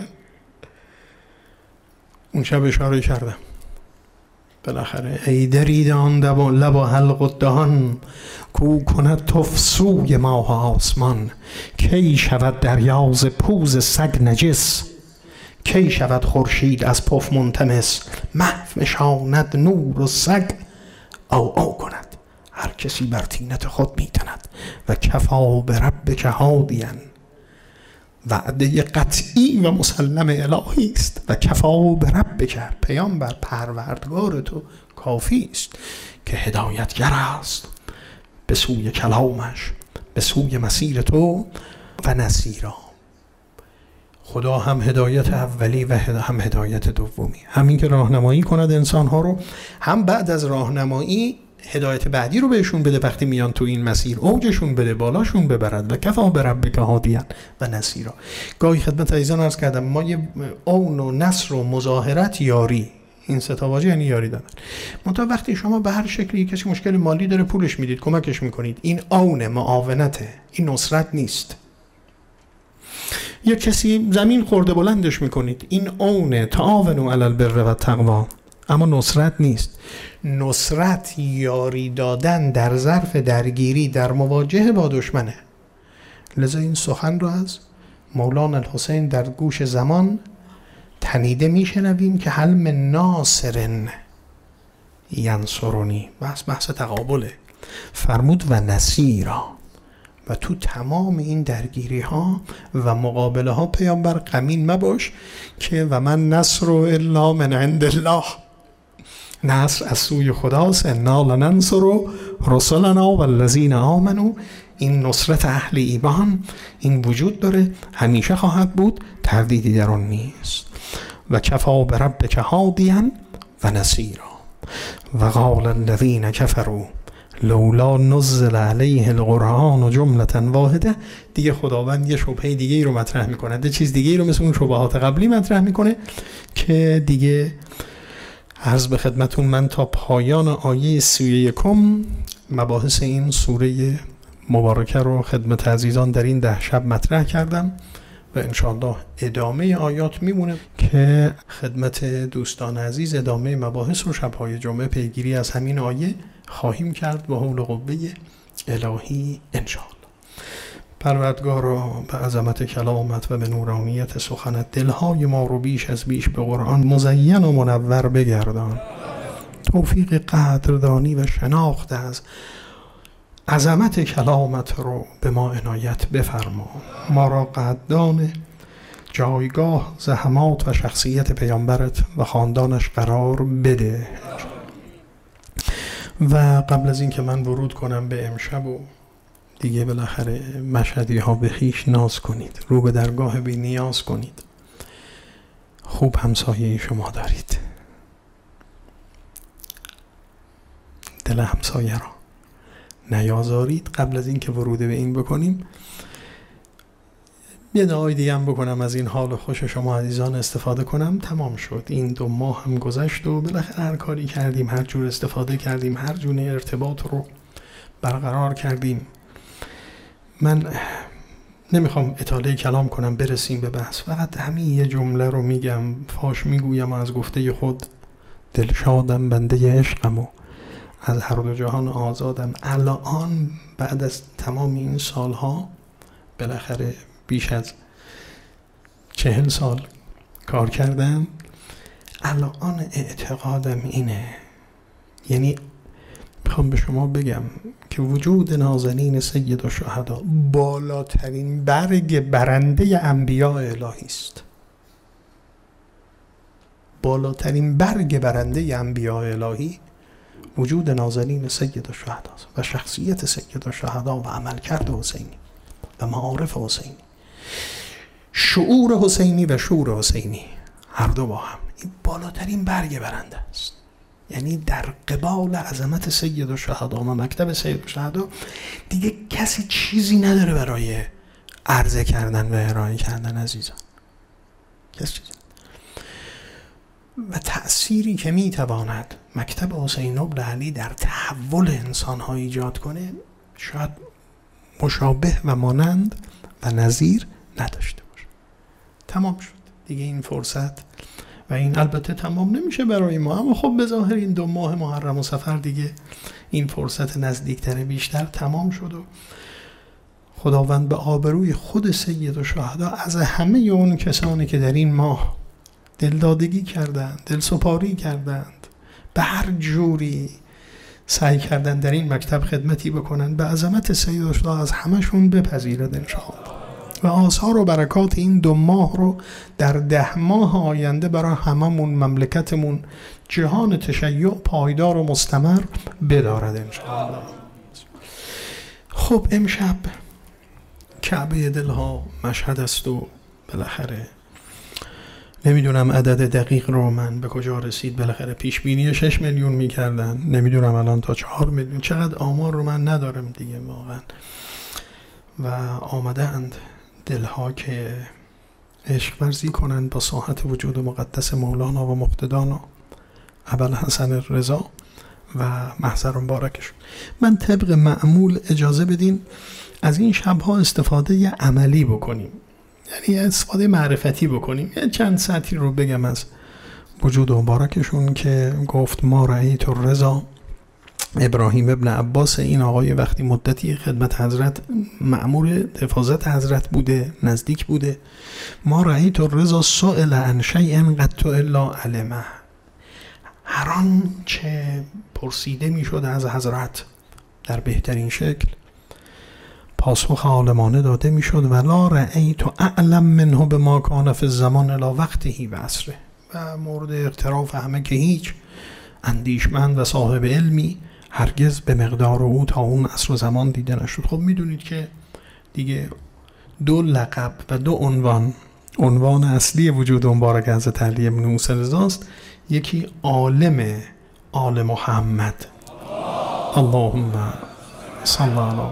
اون شب اشاره کردم بالاخره ای درید آن لبا حلق دهان، کو کند تفسوی ماه آسمان. کی شود دریاز پوز سگ نجس، کی شود خورشید از پف منتمس. محو نشاند نور و سگ او او کند، هر کسی بر طینت خود میتند. و کفا بربک هادیا، وعده قطعی و مسلم الهی است. و کفا بربک، پیامبر پروردگار تو کافی است که هدایتگر است به سوی کلامش، به سوی مسیر تو و نصیرا. خدا هم هدایت اولی و هم هدایت دومی، همین که راهنمایی کند انسانها رو، هم بعد از راهنمایی هدایت بعدی رو بهشون بده، وقتی میان تو این مسیر اوجشون بده، بالاشون ببرد. و کفا بربک هادیا و نصیرا. گاهی خدمت عزیزان عرض کردم ما یه اون و نصر و مظاهرت، یاری، این سه تا واژه یعنی یاری دادن. منتها وقتی شما به هر شکلی کسی مشکل مالی داره، پولش میدید، کمکش میکنید، این اون معاونته، این نصرت نیست. یا کسی زمین خورده بلندش میکنید، این اون تعاونوا علی البر و التقوی، اما نصرت نیست. نصرت یاری دادن در ظرف درگیری، در مواجهه با دشمنه. لذا این سخن رو از مولانا الحسین در گوش زمان تنیده میشنویم که هل من ناصر ینصرنی، بحث بحث تقابله. فرمود و نصیرا. و تو تمام این درگیری ها و مقابله ها پیامبر غمین مباش که و من نصر الا من عند الله، نصر از سوی خداست. انا لننصر رسلنا والذین آمنوا. این نصرت اهل ایمان این وجود داره، همیشه خواهد بود، تردیدی در آن نیست. و کفا بربک هادیا و نصیرا. و قال الذین کفروا لولا نزل علیه القرآن جملة واحده. دیگه خداوند یه شبهه دیگه ای رو مطرح میکنه، یه چیز دیگه ای رو مثل اون شبهات قبلی مطرح میکنه که دیگه عرض به خدمتون من تا پایان آیه سی و یکم مباحث این سوره مبارکه رو خدمت عزیزان در این ده شب مطرح کردم و انشاءالله ادامه آیات میمونه که خدمت دوستان عزیز ادامه مباحث رو شبهای جمعه پیگیری از همین آیه خواهیم کرد با حول و قوه الهی انشاءالله. پروردگارا به عظمت کلامت و به نورانیت سخنت دلهای ما رو بیش از بیش به قرآن مزین و منور بگردان. توفیق قدردانی و شناخت از عظمت کلامت رو به ما عنایت بفرما. ما را قدردان جایگاه، زحمات و شخصیت پیامبرت و خاندانش قرار بده. و قبل از این که من ورود کنم به امشب و دیگه بالاخره مشهدی ها به خویش ناز کنید، رو به درگاه بی نیاز کنید. خوب همسایه شما دارید، دل همسایه را نیازارید. قبل از این که ورود به این بکنیم یه دعای دیگه هم بکنم، از این حال خوش شما عزیزان استفاده کنم. تمام شد، این دو ماه هم گذشت و بالاخره هر کاری کردیم، هر جور استفاده کردیم، هر جور ارتباط رو برقرار کردیم. من نمیخوام اطاله کلام کنم، برسیم به بحث. فقط همین یه جمله رو میگم، فاش میگویم از گفته خود: دلشادم بنده عشقم و از هر دو جهان آزادم. الان بعد از تمام این سالها، بالاخره بیش از چهل سال کار کردم، الان اعتقادم اینه، یعنی میخوام به شما بگم که وجود نازنین سید الشهدا بالاترین برگ برنده انبیاء الهی است. بالاترین برگ برنده انبیاء الهی وجود نازنین سید الشهدا و شخصیت سید الشهدا و عملکرد حسینی و معارف حسینی، شعور حسینی و شعور حسینی، هر دو با هم. این بالاترین برگ برنده است. یعنی در قبال عظمت سید الشهدا و مکتب سید الشهدا دیگه کسی چیزی نداره برای عرضه کردن و ارائه کردن عزیزان. کسی چیزی. و تأثیری که میتواند مکتب حسین بن علی در تحول انسان‌ها ایجاد کنه شاید مشابه و مانند و نظیر نداشته باشه. تمام شد دیگه این فرصت و این البته تمام نمیشه برای ما، اما خب به ظاهر این دو ماه محرم و صفر دیگه این فرصت نزدیکتر بیشتر تمام شد و خداوند به آبروی خود سید الشهدا از همه اون کسانی که در این ماه دلدادگی کردند، دلسپاری کردند، به هر جوری سعی کردن در این مکتب خدمتی بکنن، به عظمت سید الشهدا از همشون بپذیرد انشاءالله و آثار و برکات این دو ماه رو در ده ماه آینده برای هممون، مملکتمون، جهان تشیع پایدار و مستمر بدارد انشاءالله. خب امشب کعبه دلها مشهد است و بالاخره نمیدونم عدد دقیق رو من به کجا رسید، بالاخره پیش بینی شش میلیون میکردن، نمیدونم الان تا چهار میلیون، چقدر آمار رو من ندارم دیگه واقعا. و آمده اند دلها که عشق ورزی کنند با ساحت وجود مقدس مولانا و مقتدانا ابوالحسن رضا و محضر مبارکشون. من طبق معمول اجازه بدین از این شبها استفاده عملی بکنیم، یعنی استفاده معرفتی بکنیم. یه چند سطری رو بگم از وجود مبارکشون که گفت: ما رأیت الرضا ابراهیم ابن عباس. این آقای وقتی مدتی خدمت حضرت مأمور حفاظت حضرت بوده، نزدیک بوده. ما رأیت الرضا سئل عن شیء قط الا علمه. هر آن چه پرسیده میشد از حضرت در بهترین شکل پاسخ عالمانه داده میشد. ولا رأیت اعلم منه بما کان فی الزمان الی وقته و عصره. و مورد اقتراف همه که هیچ اندیشمند و صاحب علمی هرگز به مقدار او تا اون عصر و زمان دیده نشد. خب میدونید که دیگه دو لقب و دو عنوان، عنوان اصلی وجود مبارک حضرت علی بن موسی رضاست. یکی عالم آل محمد، اللهم صل علی.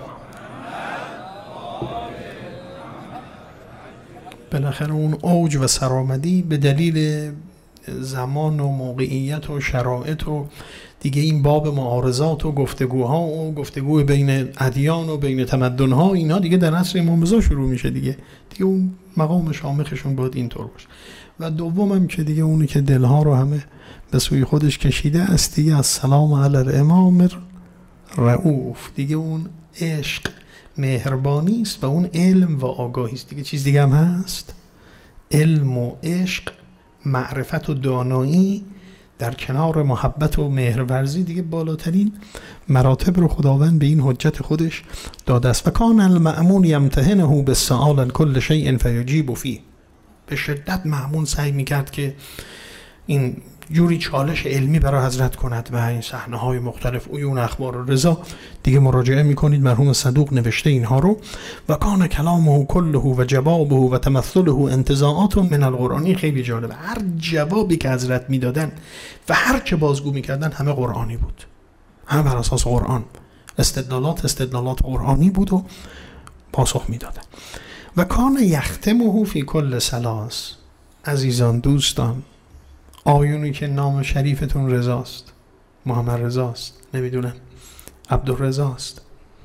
بالاخره اون اوج و سرآمدی به دلیل زمان و موقعیت و شرایط و دیگه این باب معارضات و گفتگوها و گفتگو بین ادیان و بین تمدن‌ها، اینا دیگه در عصر امام رضا شروع میشه دیگه. دیگه اون مقام شامخشون باید اینطور باشه. و دومم که دیگه اونی که دلها رو همه به سوی خودش کشیده است دیگه، السلام علی الامام رؤوف. دیگه اون عشق مهربانی است و اون علم و آگاهی است. دیگه چیز دیگه هم هست؟ علم و عشق، معرفت و دانایی در کنار محبت و مهرورزی دیگه بالاترین مراتب رو خداوند به این حجت خودش داده است. و کان المأمون یمتحنه بالسؤال کل شیء فیجیب فیه. به شدت مأمون سعی میکرد که این جوری چالش علمی برای حضرت کند و این صحنه های مختلف عیون اخبار و رضا دیگه مراجعه میکنید، مرحوم صدوق نوشته اینها رو. و کان کلامه کله و جوابه و تمثله انتزاعات من القرآنی. خیلی جالبه، هر جوابی که حضرت میدادن و هر چه بازگو میکردن همه قرآنی بود، همه بر اساس قرآن، استدلالات استدلالات قرآنی بود و پاسخ میدادن. و کان یختمه فی کل ثلاث. عزیزان دوستان، آیونی که نام شریفتون رضاست، محمد رضاست، نمیدونم عبدالرضاست.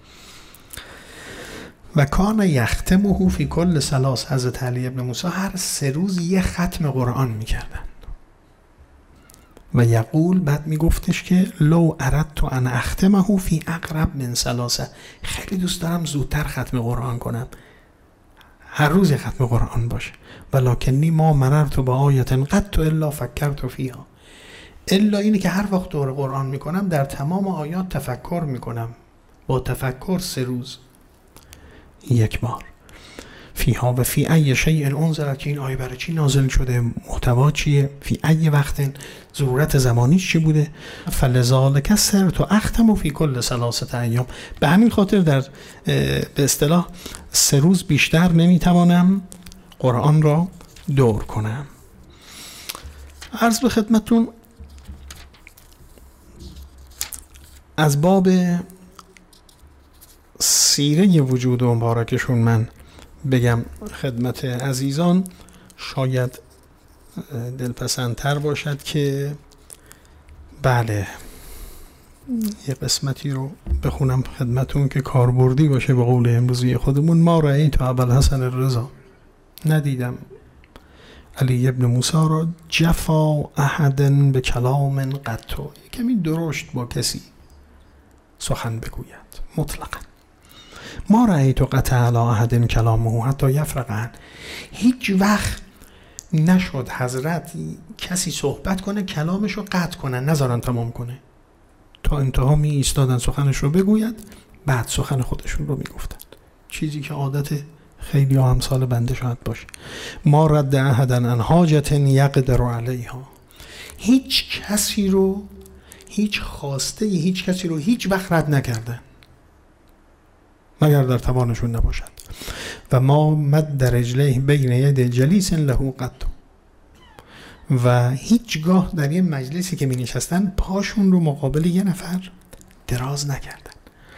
و کان یختمه فی کل ثلاث. حضرت علی ابن موسی هر سه روز یه ختم قرآن میکردن و یقول، بعد میگفتش که لو اردت ان اختمه فی اقرب من ثلاثه. خیلی دوست دارم زودتر ختم قرآن کنم، هر روز ختم قرآن باشه. ولکنی ما مررت با آیت قط الا فکرت فیها. الا اینه که هر وقت دور قرآن میکنم در تمام آیات تفکر میکنم، با تفکر سه روز یک بار. فیها و فی ای شیء انزلت، که این آیه برای چی نازل شده، محتوا چیه، فی ای وقت، ضرورت زمانیش چی بوده. فلذالک سرت اختم فی کل ثلاثه ایام. به همین خاطر در به اصطلاح سه روز بیشتر نمیتوانم قرآن را دور کنم. عرض به خدمتون از باب سیره وجود و مبارکشون من بگم خدمت عزیزان، شاید دلپسندتر باشد که بله یه قسمتی رو بخونم خدمتون که کاربردی باشه به قول امروزی خودمون. ما رأیت ابوالحسن الرضا، ندیدم علی ابن موسی را جفا احدن به کلام قطو، کمی درشت با کسی سخن بگوید مطلقا. ما رأیت قطع علی احد کلامه حتی یفرقن. هیچ وقت نشد حضرت کسی صحبت کنه کلامش رو قطع کنن، نذارن تمام کنه، تا انتها می ایستادن سخنش رو بگوید، بعد سخن خودشون رو می گفتند. چیزی که عادت خیلی ها همسال بنده شاید باشه. ما رد احدا عن حاجت یقدر علیها. هیچ کسی رو، هیچ خواسته هیچ کسی رو هیچ وقت رد نکردن مگر در توانشون نباشد. و ما مد رجلیه بین ید جلیس له قط. و هیچگاه در یه مجلسی که می نشستن پاشون رو مقابل یه نفر دراز نکردن.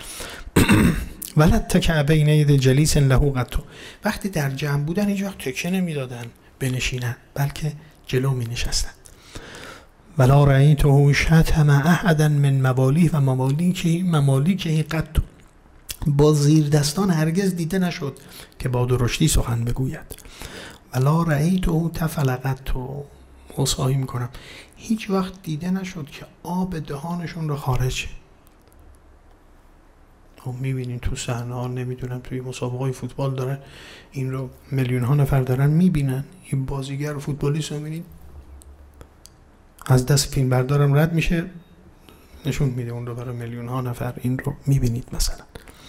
ولت تکع بین ید جلیس له قط. وقتی در جمع بودن هیچ وقت تکه نمی دادن بنشینن، بلکه جلو می نشستن. ولا رأیته شتم احدا من موالیه و موالیکه ممالیکه قط. با زیر دستان هرگز دیده نشد که با درشتی سخن بگوید. ولا رأیته تفلقت. و مصاحی میکنم هیچ وقت دیده نشد که آب دهانشون رو خارج. خب میبینین تو صحنه ها، نمیدونم توی مسابقه فوتبال دارن این رو میلیون ها نفر دارن میبینن، این بازیگر فوتبالیست رو میبینین از دست فیلم بردارم رد میشه نشون میده اون رو برای میلیون ها نفر، این رو میبینید مثلا.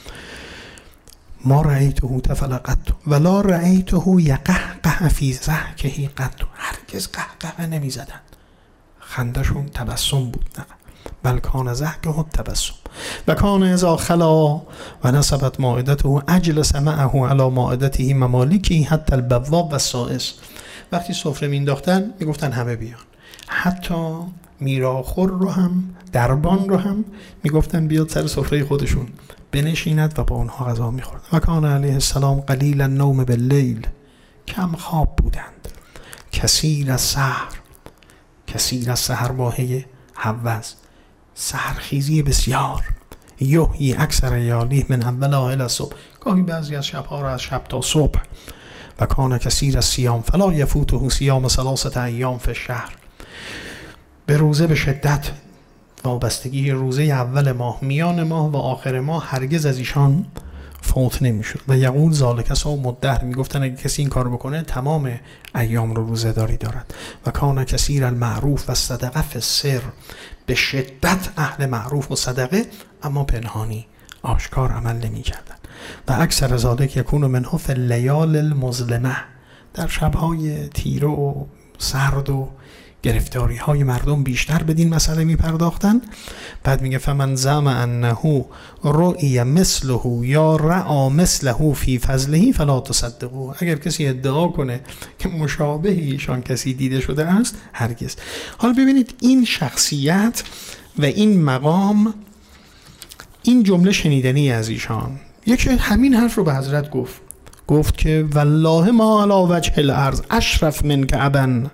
ما رأیته تفلقت ولا رأیته یقهقه فی ضحکه قط. هرگز قهقه نمیزدن، خندشون تبسم بود، نه بل کان ضحکه تبسم. و کان اذا خلا و نصبت مائدته اجلس معه علی مائدته ممالیکه حتی البواب و السائس. وقتی سفره مینداختن میگفتن همه بیان، حتی میراخور رو هم، دربان رو هم میگفتن بیاد سر سفره خودشون بنشیند و با اونها غذا میخورد. و کان علیه السلام قلیل النوم باللیل. کم خواب بودند. کثیر السحر. کثیر السحر واهی حوز، سحرخیزی بسیار. یحیی اکثر لیالیه من اول الی صبح. گاهی بعضی از شبها را از شب تا صبح. و کان کثیر الصیام فلا یفوته صیام ثلاثه ایام فی الشهر. به روزه به شدت وابستگی روزه اول ماه، میان ماه و آخر ماه هرگز از ایشان فوت نمیشد. و یقول ذالک صوم الدهر، میگفتن اگه کسی این کار بکنه تمام ایام رو روزه‌داری دارد. و کان کثیر المعروف و صدقه فی السر، به شدت اهل معروف و صدقه، اما پنهانی آشکار عمل نمی‌کردند. و اکثر ذالک یکون منه فی اللیال المظلمه، در شب‌های تیره و سرد و گرفتاری های مردم بیشتر به این مسئله می پرداختن. بعد میگه فمن زعم انه رؤی مثله یا رعا مثله فی فضله فلا تصدقوا، اگر کسی ادعا کنه که مشابه ایشان کسی دیده شده است، هرگز. حالا ببینید این شخصیت و این مقام، این جمله شنیدنی از ایشان، یکی همین حرف رو به حضرت گفت گفت که والله ما علی وجه الارض اشرف من کعبن،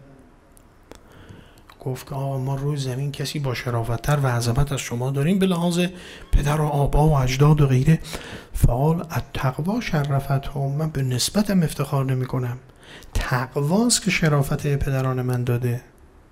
گفت که آقا ما روی زمین کسی با شرافت‌تر و عظمت از شما داریم به لحاظ پدر و آبا و اجداد و غیره. فقال التقوا شرفتهم، من به نسبتم افتخار نمی کنم، تقواست که شرافت پدران من داده،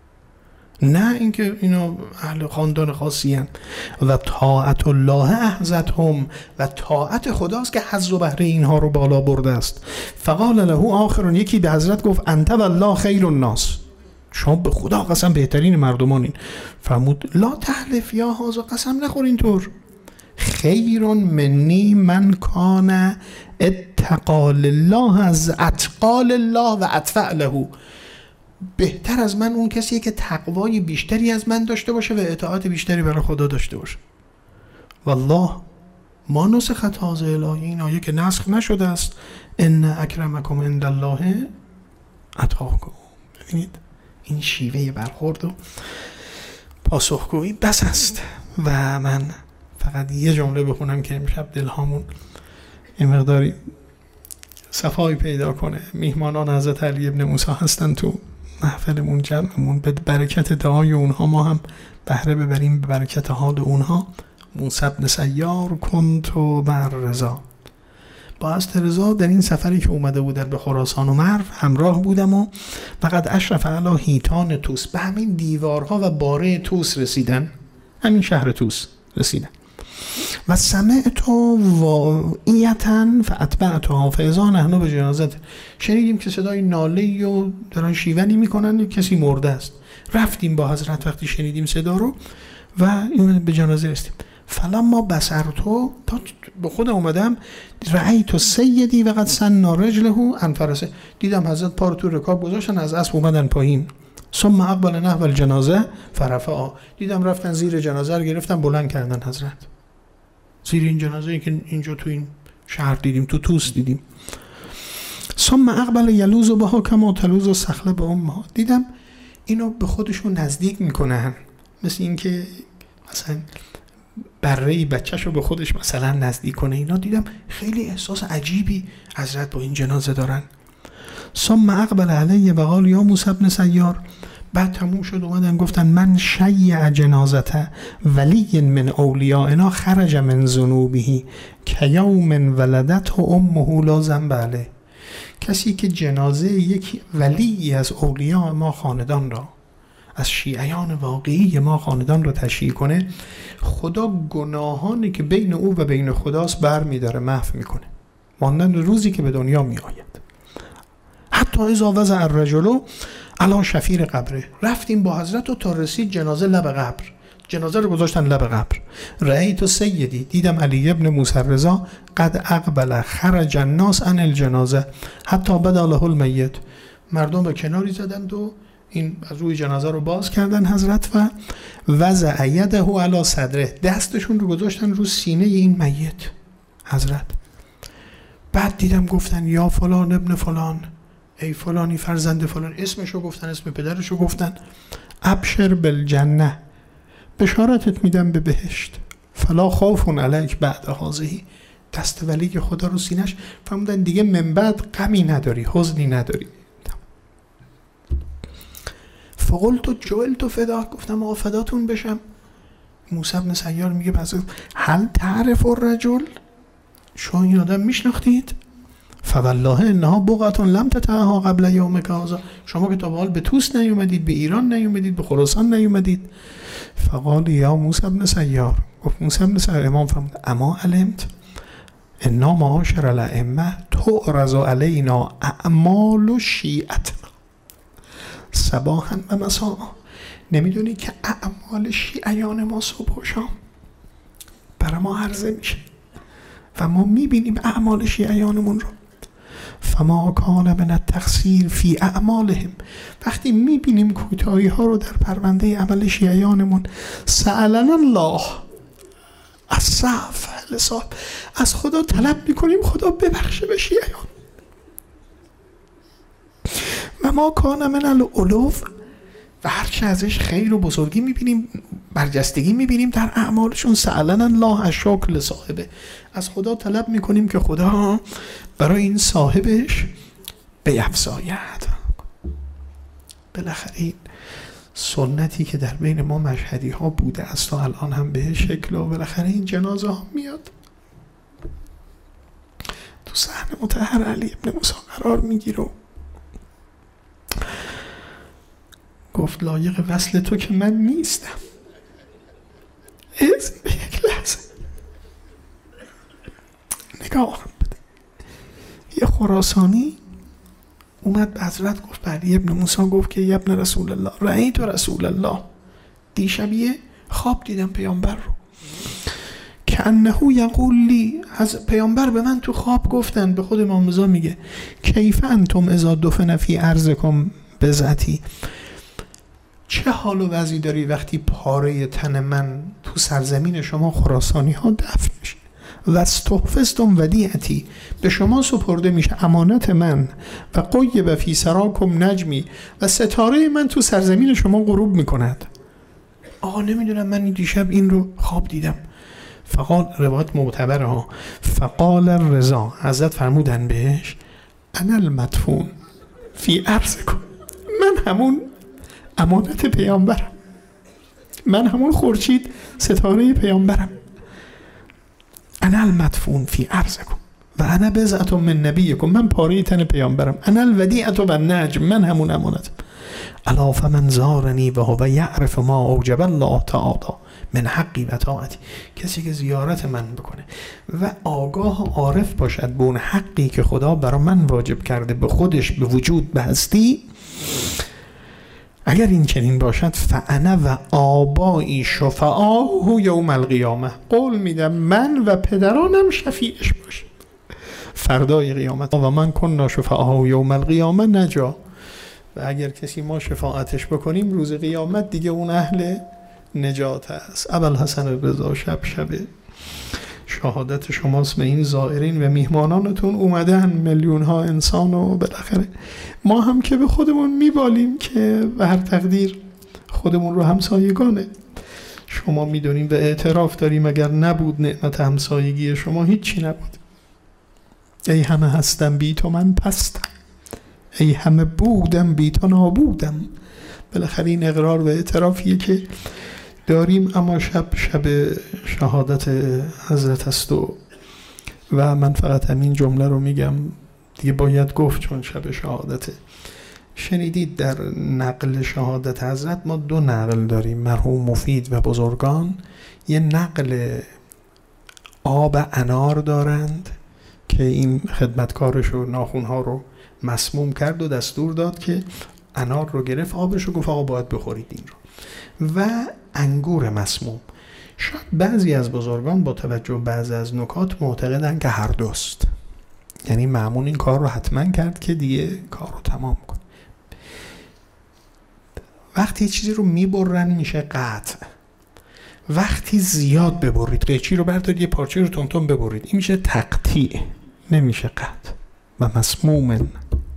نه اینکه اینا اهل خاندان خاصی هستند. و طاعت الله احزتهم، و طاعت خداست که حظ و بهره اینها رو بالا برده است. فقال له آخرون، یکی به حضرت گفت انت والله خیر الناس، شما به خدا قسم بهترین مردمانین. فرمود لا تحلف یا هذا، قسم نخور اینطور. خیر منی من کان اتقى لله از اتقى لله و ادفع له، بهتر از من اون کسیه که تقوای بیشتری از من داشته باشه و اطاعت بیشتری برای خدا داشته باشه. والله ما نسخت هذا الهی، این آیه که نسخ نشده است، ان اکرمکم عند الله اتقاکم. ببینید این شیوه برخورد و پاسخگویی بس است. و من فقط یه جمله بخونم که امشب دلهامون یه مقداری صفایی پیدا کنه. میهمانان حضرت علی ابن موسی هستن تو محفلمون، جمعمون، به برکت دعای اونها ما هم بهره ببریم، به برکت حال اونها. موسی بن سیار کنت مع رضا، با حضرت رضا در این سفری که اومده بودن به خراسان و مرو همراه بودم و فقط اشرف علی هیتان توس، به همین دیوارها و باره توس رسیدن، همین شهر توس رسیدن. و سمعت واعیتا فاتبعت حافظان احنا به جنازت، شنیدیم که صدای ناله‌ای و دارن شیونی میکنن، کسی مرده است. رفتیم با حضرت وقتی شنیدیم صدا رو و به جنازه رسیدیم. فلما بصرتو، تا به خودم اومدم، رأیت سیدی و قد سنا رجله عن فرسه، دیدم حضرت پا رو تو رکاب گذاشتن، از اسب اومدن پایین. ثم اقبل نحو الجنازه فرفعا، دیدم رفتن زیر جنازه رو گرفتن بلند کردن حضرت، زیر این جنازه‌ای که اینجا تو این شهر دیدیم، تو توس دیدیم. ثم اقبل یلوذ بها کما تلوذ الصخره بامها، دیدم اینو به خودشون نزدیک میکنن، مثل اینکه مثلا بره‌ای بچه‌شو به خودش مثلا نزدیک کنه. اینا دیدم خیلی احساس عجیبی حضرت با این جنازه دارن. ثم اقبل علیه و قال یا موسی بن سیار، بعد تموم شد اومدن گفتن من شیع جنازته ولی من اولیائنا خرج من ذنوبه کیوم ولدته امه لا ذنب علیه، کسی که جنازه یک ولی از اولیاء ما خاندان را، از شیعیان واقعی ما خاندان را تشییع کنه، خدا گناهانی که بین او و بین خداست بر می داره، محو میکنه، مانند روزی که به دنیا می آید. حتی اذا وضع الرجل علی شفیر قبره، رفتیم با حضرت و تا رسید جنازه لب قبر، جنازه رو گذاشتن لب قبر. رأیت سیدی، دیدم علی ابن موسی رضا قد اقبل خرج الناس عن الجنازه حتی بدا له المیت، مردم به کناری زدند و این از روی جنازه رو باز کردن حضرت و وضع یده علی صدره، دستشون رو گذاشتن رو سینه این میت حضرت. بعد دیدم گفتن یا فلان ابن فلان، ای فلانی فرزند فلان، اسمشو گفتن، اسم پدرشو گفتن، ابشر بالجنه، بشارتت میدم به بهشت، فلا خوف علیک بعد هذه، دست ولی خدا رو سینش. فهمیدن دیگه من بعد غمی نداری، حزنی نداری. فقلت و جعلت فدا، گفتم آقا فداتون بشم. موسی بن سیار میگه پس هل تعرف الرجل، شما این آدم میشناختید؟ فوالله انها بقعه لم تطعها قبل یومک هذا، شما که تا به حال به توس نیومدید، به ایران نیومدید، به خراسان نیومدید. فقال یا موسی بن سیار، گفت موسی بن سیار، امام فرمود اما علمت، انا معاشر الائمه تعرض علینا اعمال شیعتنا صباحا و مساء. نمیدونی که اعمال شیعیان ما صبح و شام برای ما عرضه میشه و ما میبینیم اعمال شیعیانمون رو. فما کان من التقصیر فی اعمالهم، وقتی میبینیم کوتاهی ها رو در پرونده عمل شیعیانمون، سألنا الله العفو لصاحب، از خدا طلب میکنیم خدا ببخشه به شیعیان. و ما کان من العلو، و هرچه ازش خیر و بزرگی میبینیم، برجستگی میبینیم در اعمالشون، سألنا الله الشکر لصاحبه، از خدا طلب میکنیم که خدا برای این صاحبش بیفزاید. بالاخره این سنتی که در بین ما مشهدی ها بوده است تا الان هم به شکل و بالاخره این جنازه ها میاد تو صحن مطهر علی ابن موسی قرار میگیره و گفت لایق وصل تو که من نیستم. از به یک لحظه نگاه بده. یه خراسانی اومد به حضرت گفت، به علی ابن موسی گفت که ابن رسول الله رأیت رسول الله، دیشب یه خواب دیدم پیامبر رو که انه یقول لی، از پیامبر به من تو خواب گفتن، به خود امام رضا میگه کیف انتم اذا دفن فی ارضکم بزعتی، چه حال و وضعی داری وقتی پاره تن من تو سرزمین شما خراسانی ها دفن میشه، و استحفظتم ودیعتی، به شما سپرده میشه امانت من، و قیب فی سراکم نجمی، و ستاره من تو سرزمین شما غروب میکند. آقا نمیدونم من این دیشب این رو خواب دیدم. فقال، روایت معتبره ها، فقال الرضا، حضرت فرمودن بهش انا المدفون فی ارضکم، من همون امانت پیامبرم، من همون خورشید ستاره پیامبرم. انا المدفون فی ارضکم و انا بضعة من نبیکم، من پاره تن پیامبرم. انا الودیعة و النجم، من همون امانتم. الا فمن زارنی و هو یعرف ما اوجب الله تعالی من حقی و طاعتی، کسی که زیارت من بکنه و آگاه و عارف باشد به اون حقی که خدا برای من واجب کرده به خودش، به وجود، به هستی، اگر این چنین باشد، فانا و آبایی شفعاء یوم القیامه، قول میدم من و پدرانم شفیعش باشه فردای قیامت. و من کنا شفعاء یوم القیامه نجا، و اگر کسی ما شفاعتش بکنیم روز قیامت دیگه اون اهل نجات است. ابوالحسن رضا، شب شب شهادت شماست به این زائرین و میهمانانتون اومدن میلیون ها انسان، و بالاخره ما هم که به خودمون میبالیم که به هر تقدیر خودمون رو همسایگانه شما میدونیم و اعتراف داریم اگر نبود نعمت همسایگی شما هیچی نبود. ای همه هستم بی تو من پستم، ای همه بودم بی تو نابودم. بالاخره این اقرار و اعترافیه که داریم، اما شب شب شهادت حضرت است و و من فقط همین جمله رو میگم دیگه باید گفت چون شب شهادته. شنیدید در نقل شهادت حضرت ما دو نقل داریم، مرحوم مفید و بزرگان یه نقل آب انار دارند که این خدمتکارش و ناخونها رو مسموم کرد و دستور داد که انار رو گرفت، آبش رو گفت آقا باید بخورید این رو، و انگور مسموم. شاید بعضی از بزرگان با توجه بعضی از نکات معتقدن که هر دوست، یعنی مأمون این کار رو حتما کرد که دیگه کار رو تمام کنه. وقتی یه چیزی رو میبرن میشه قطع، وقتی زیاد ببرید، قیچی رو بردارید یه پارچه رو تون ببرید، این میشه تقطیع، نمیشه قطع. و مسمومن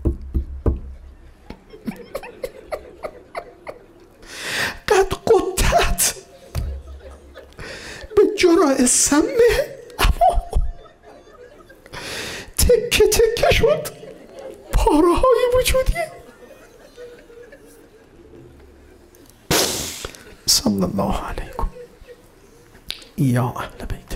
قد قطعت به جرعه سمه، اما تکه تکه شد پاره های وجودی. صلی الله علیکم یا اهل بیت.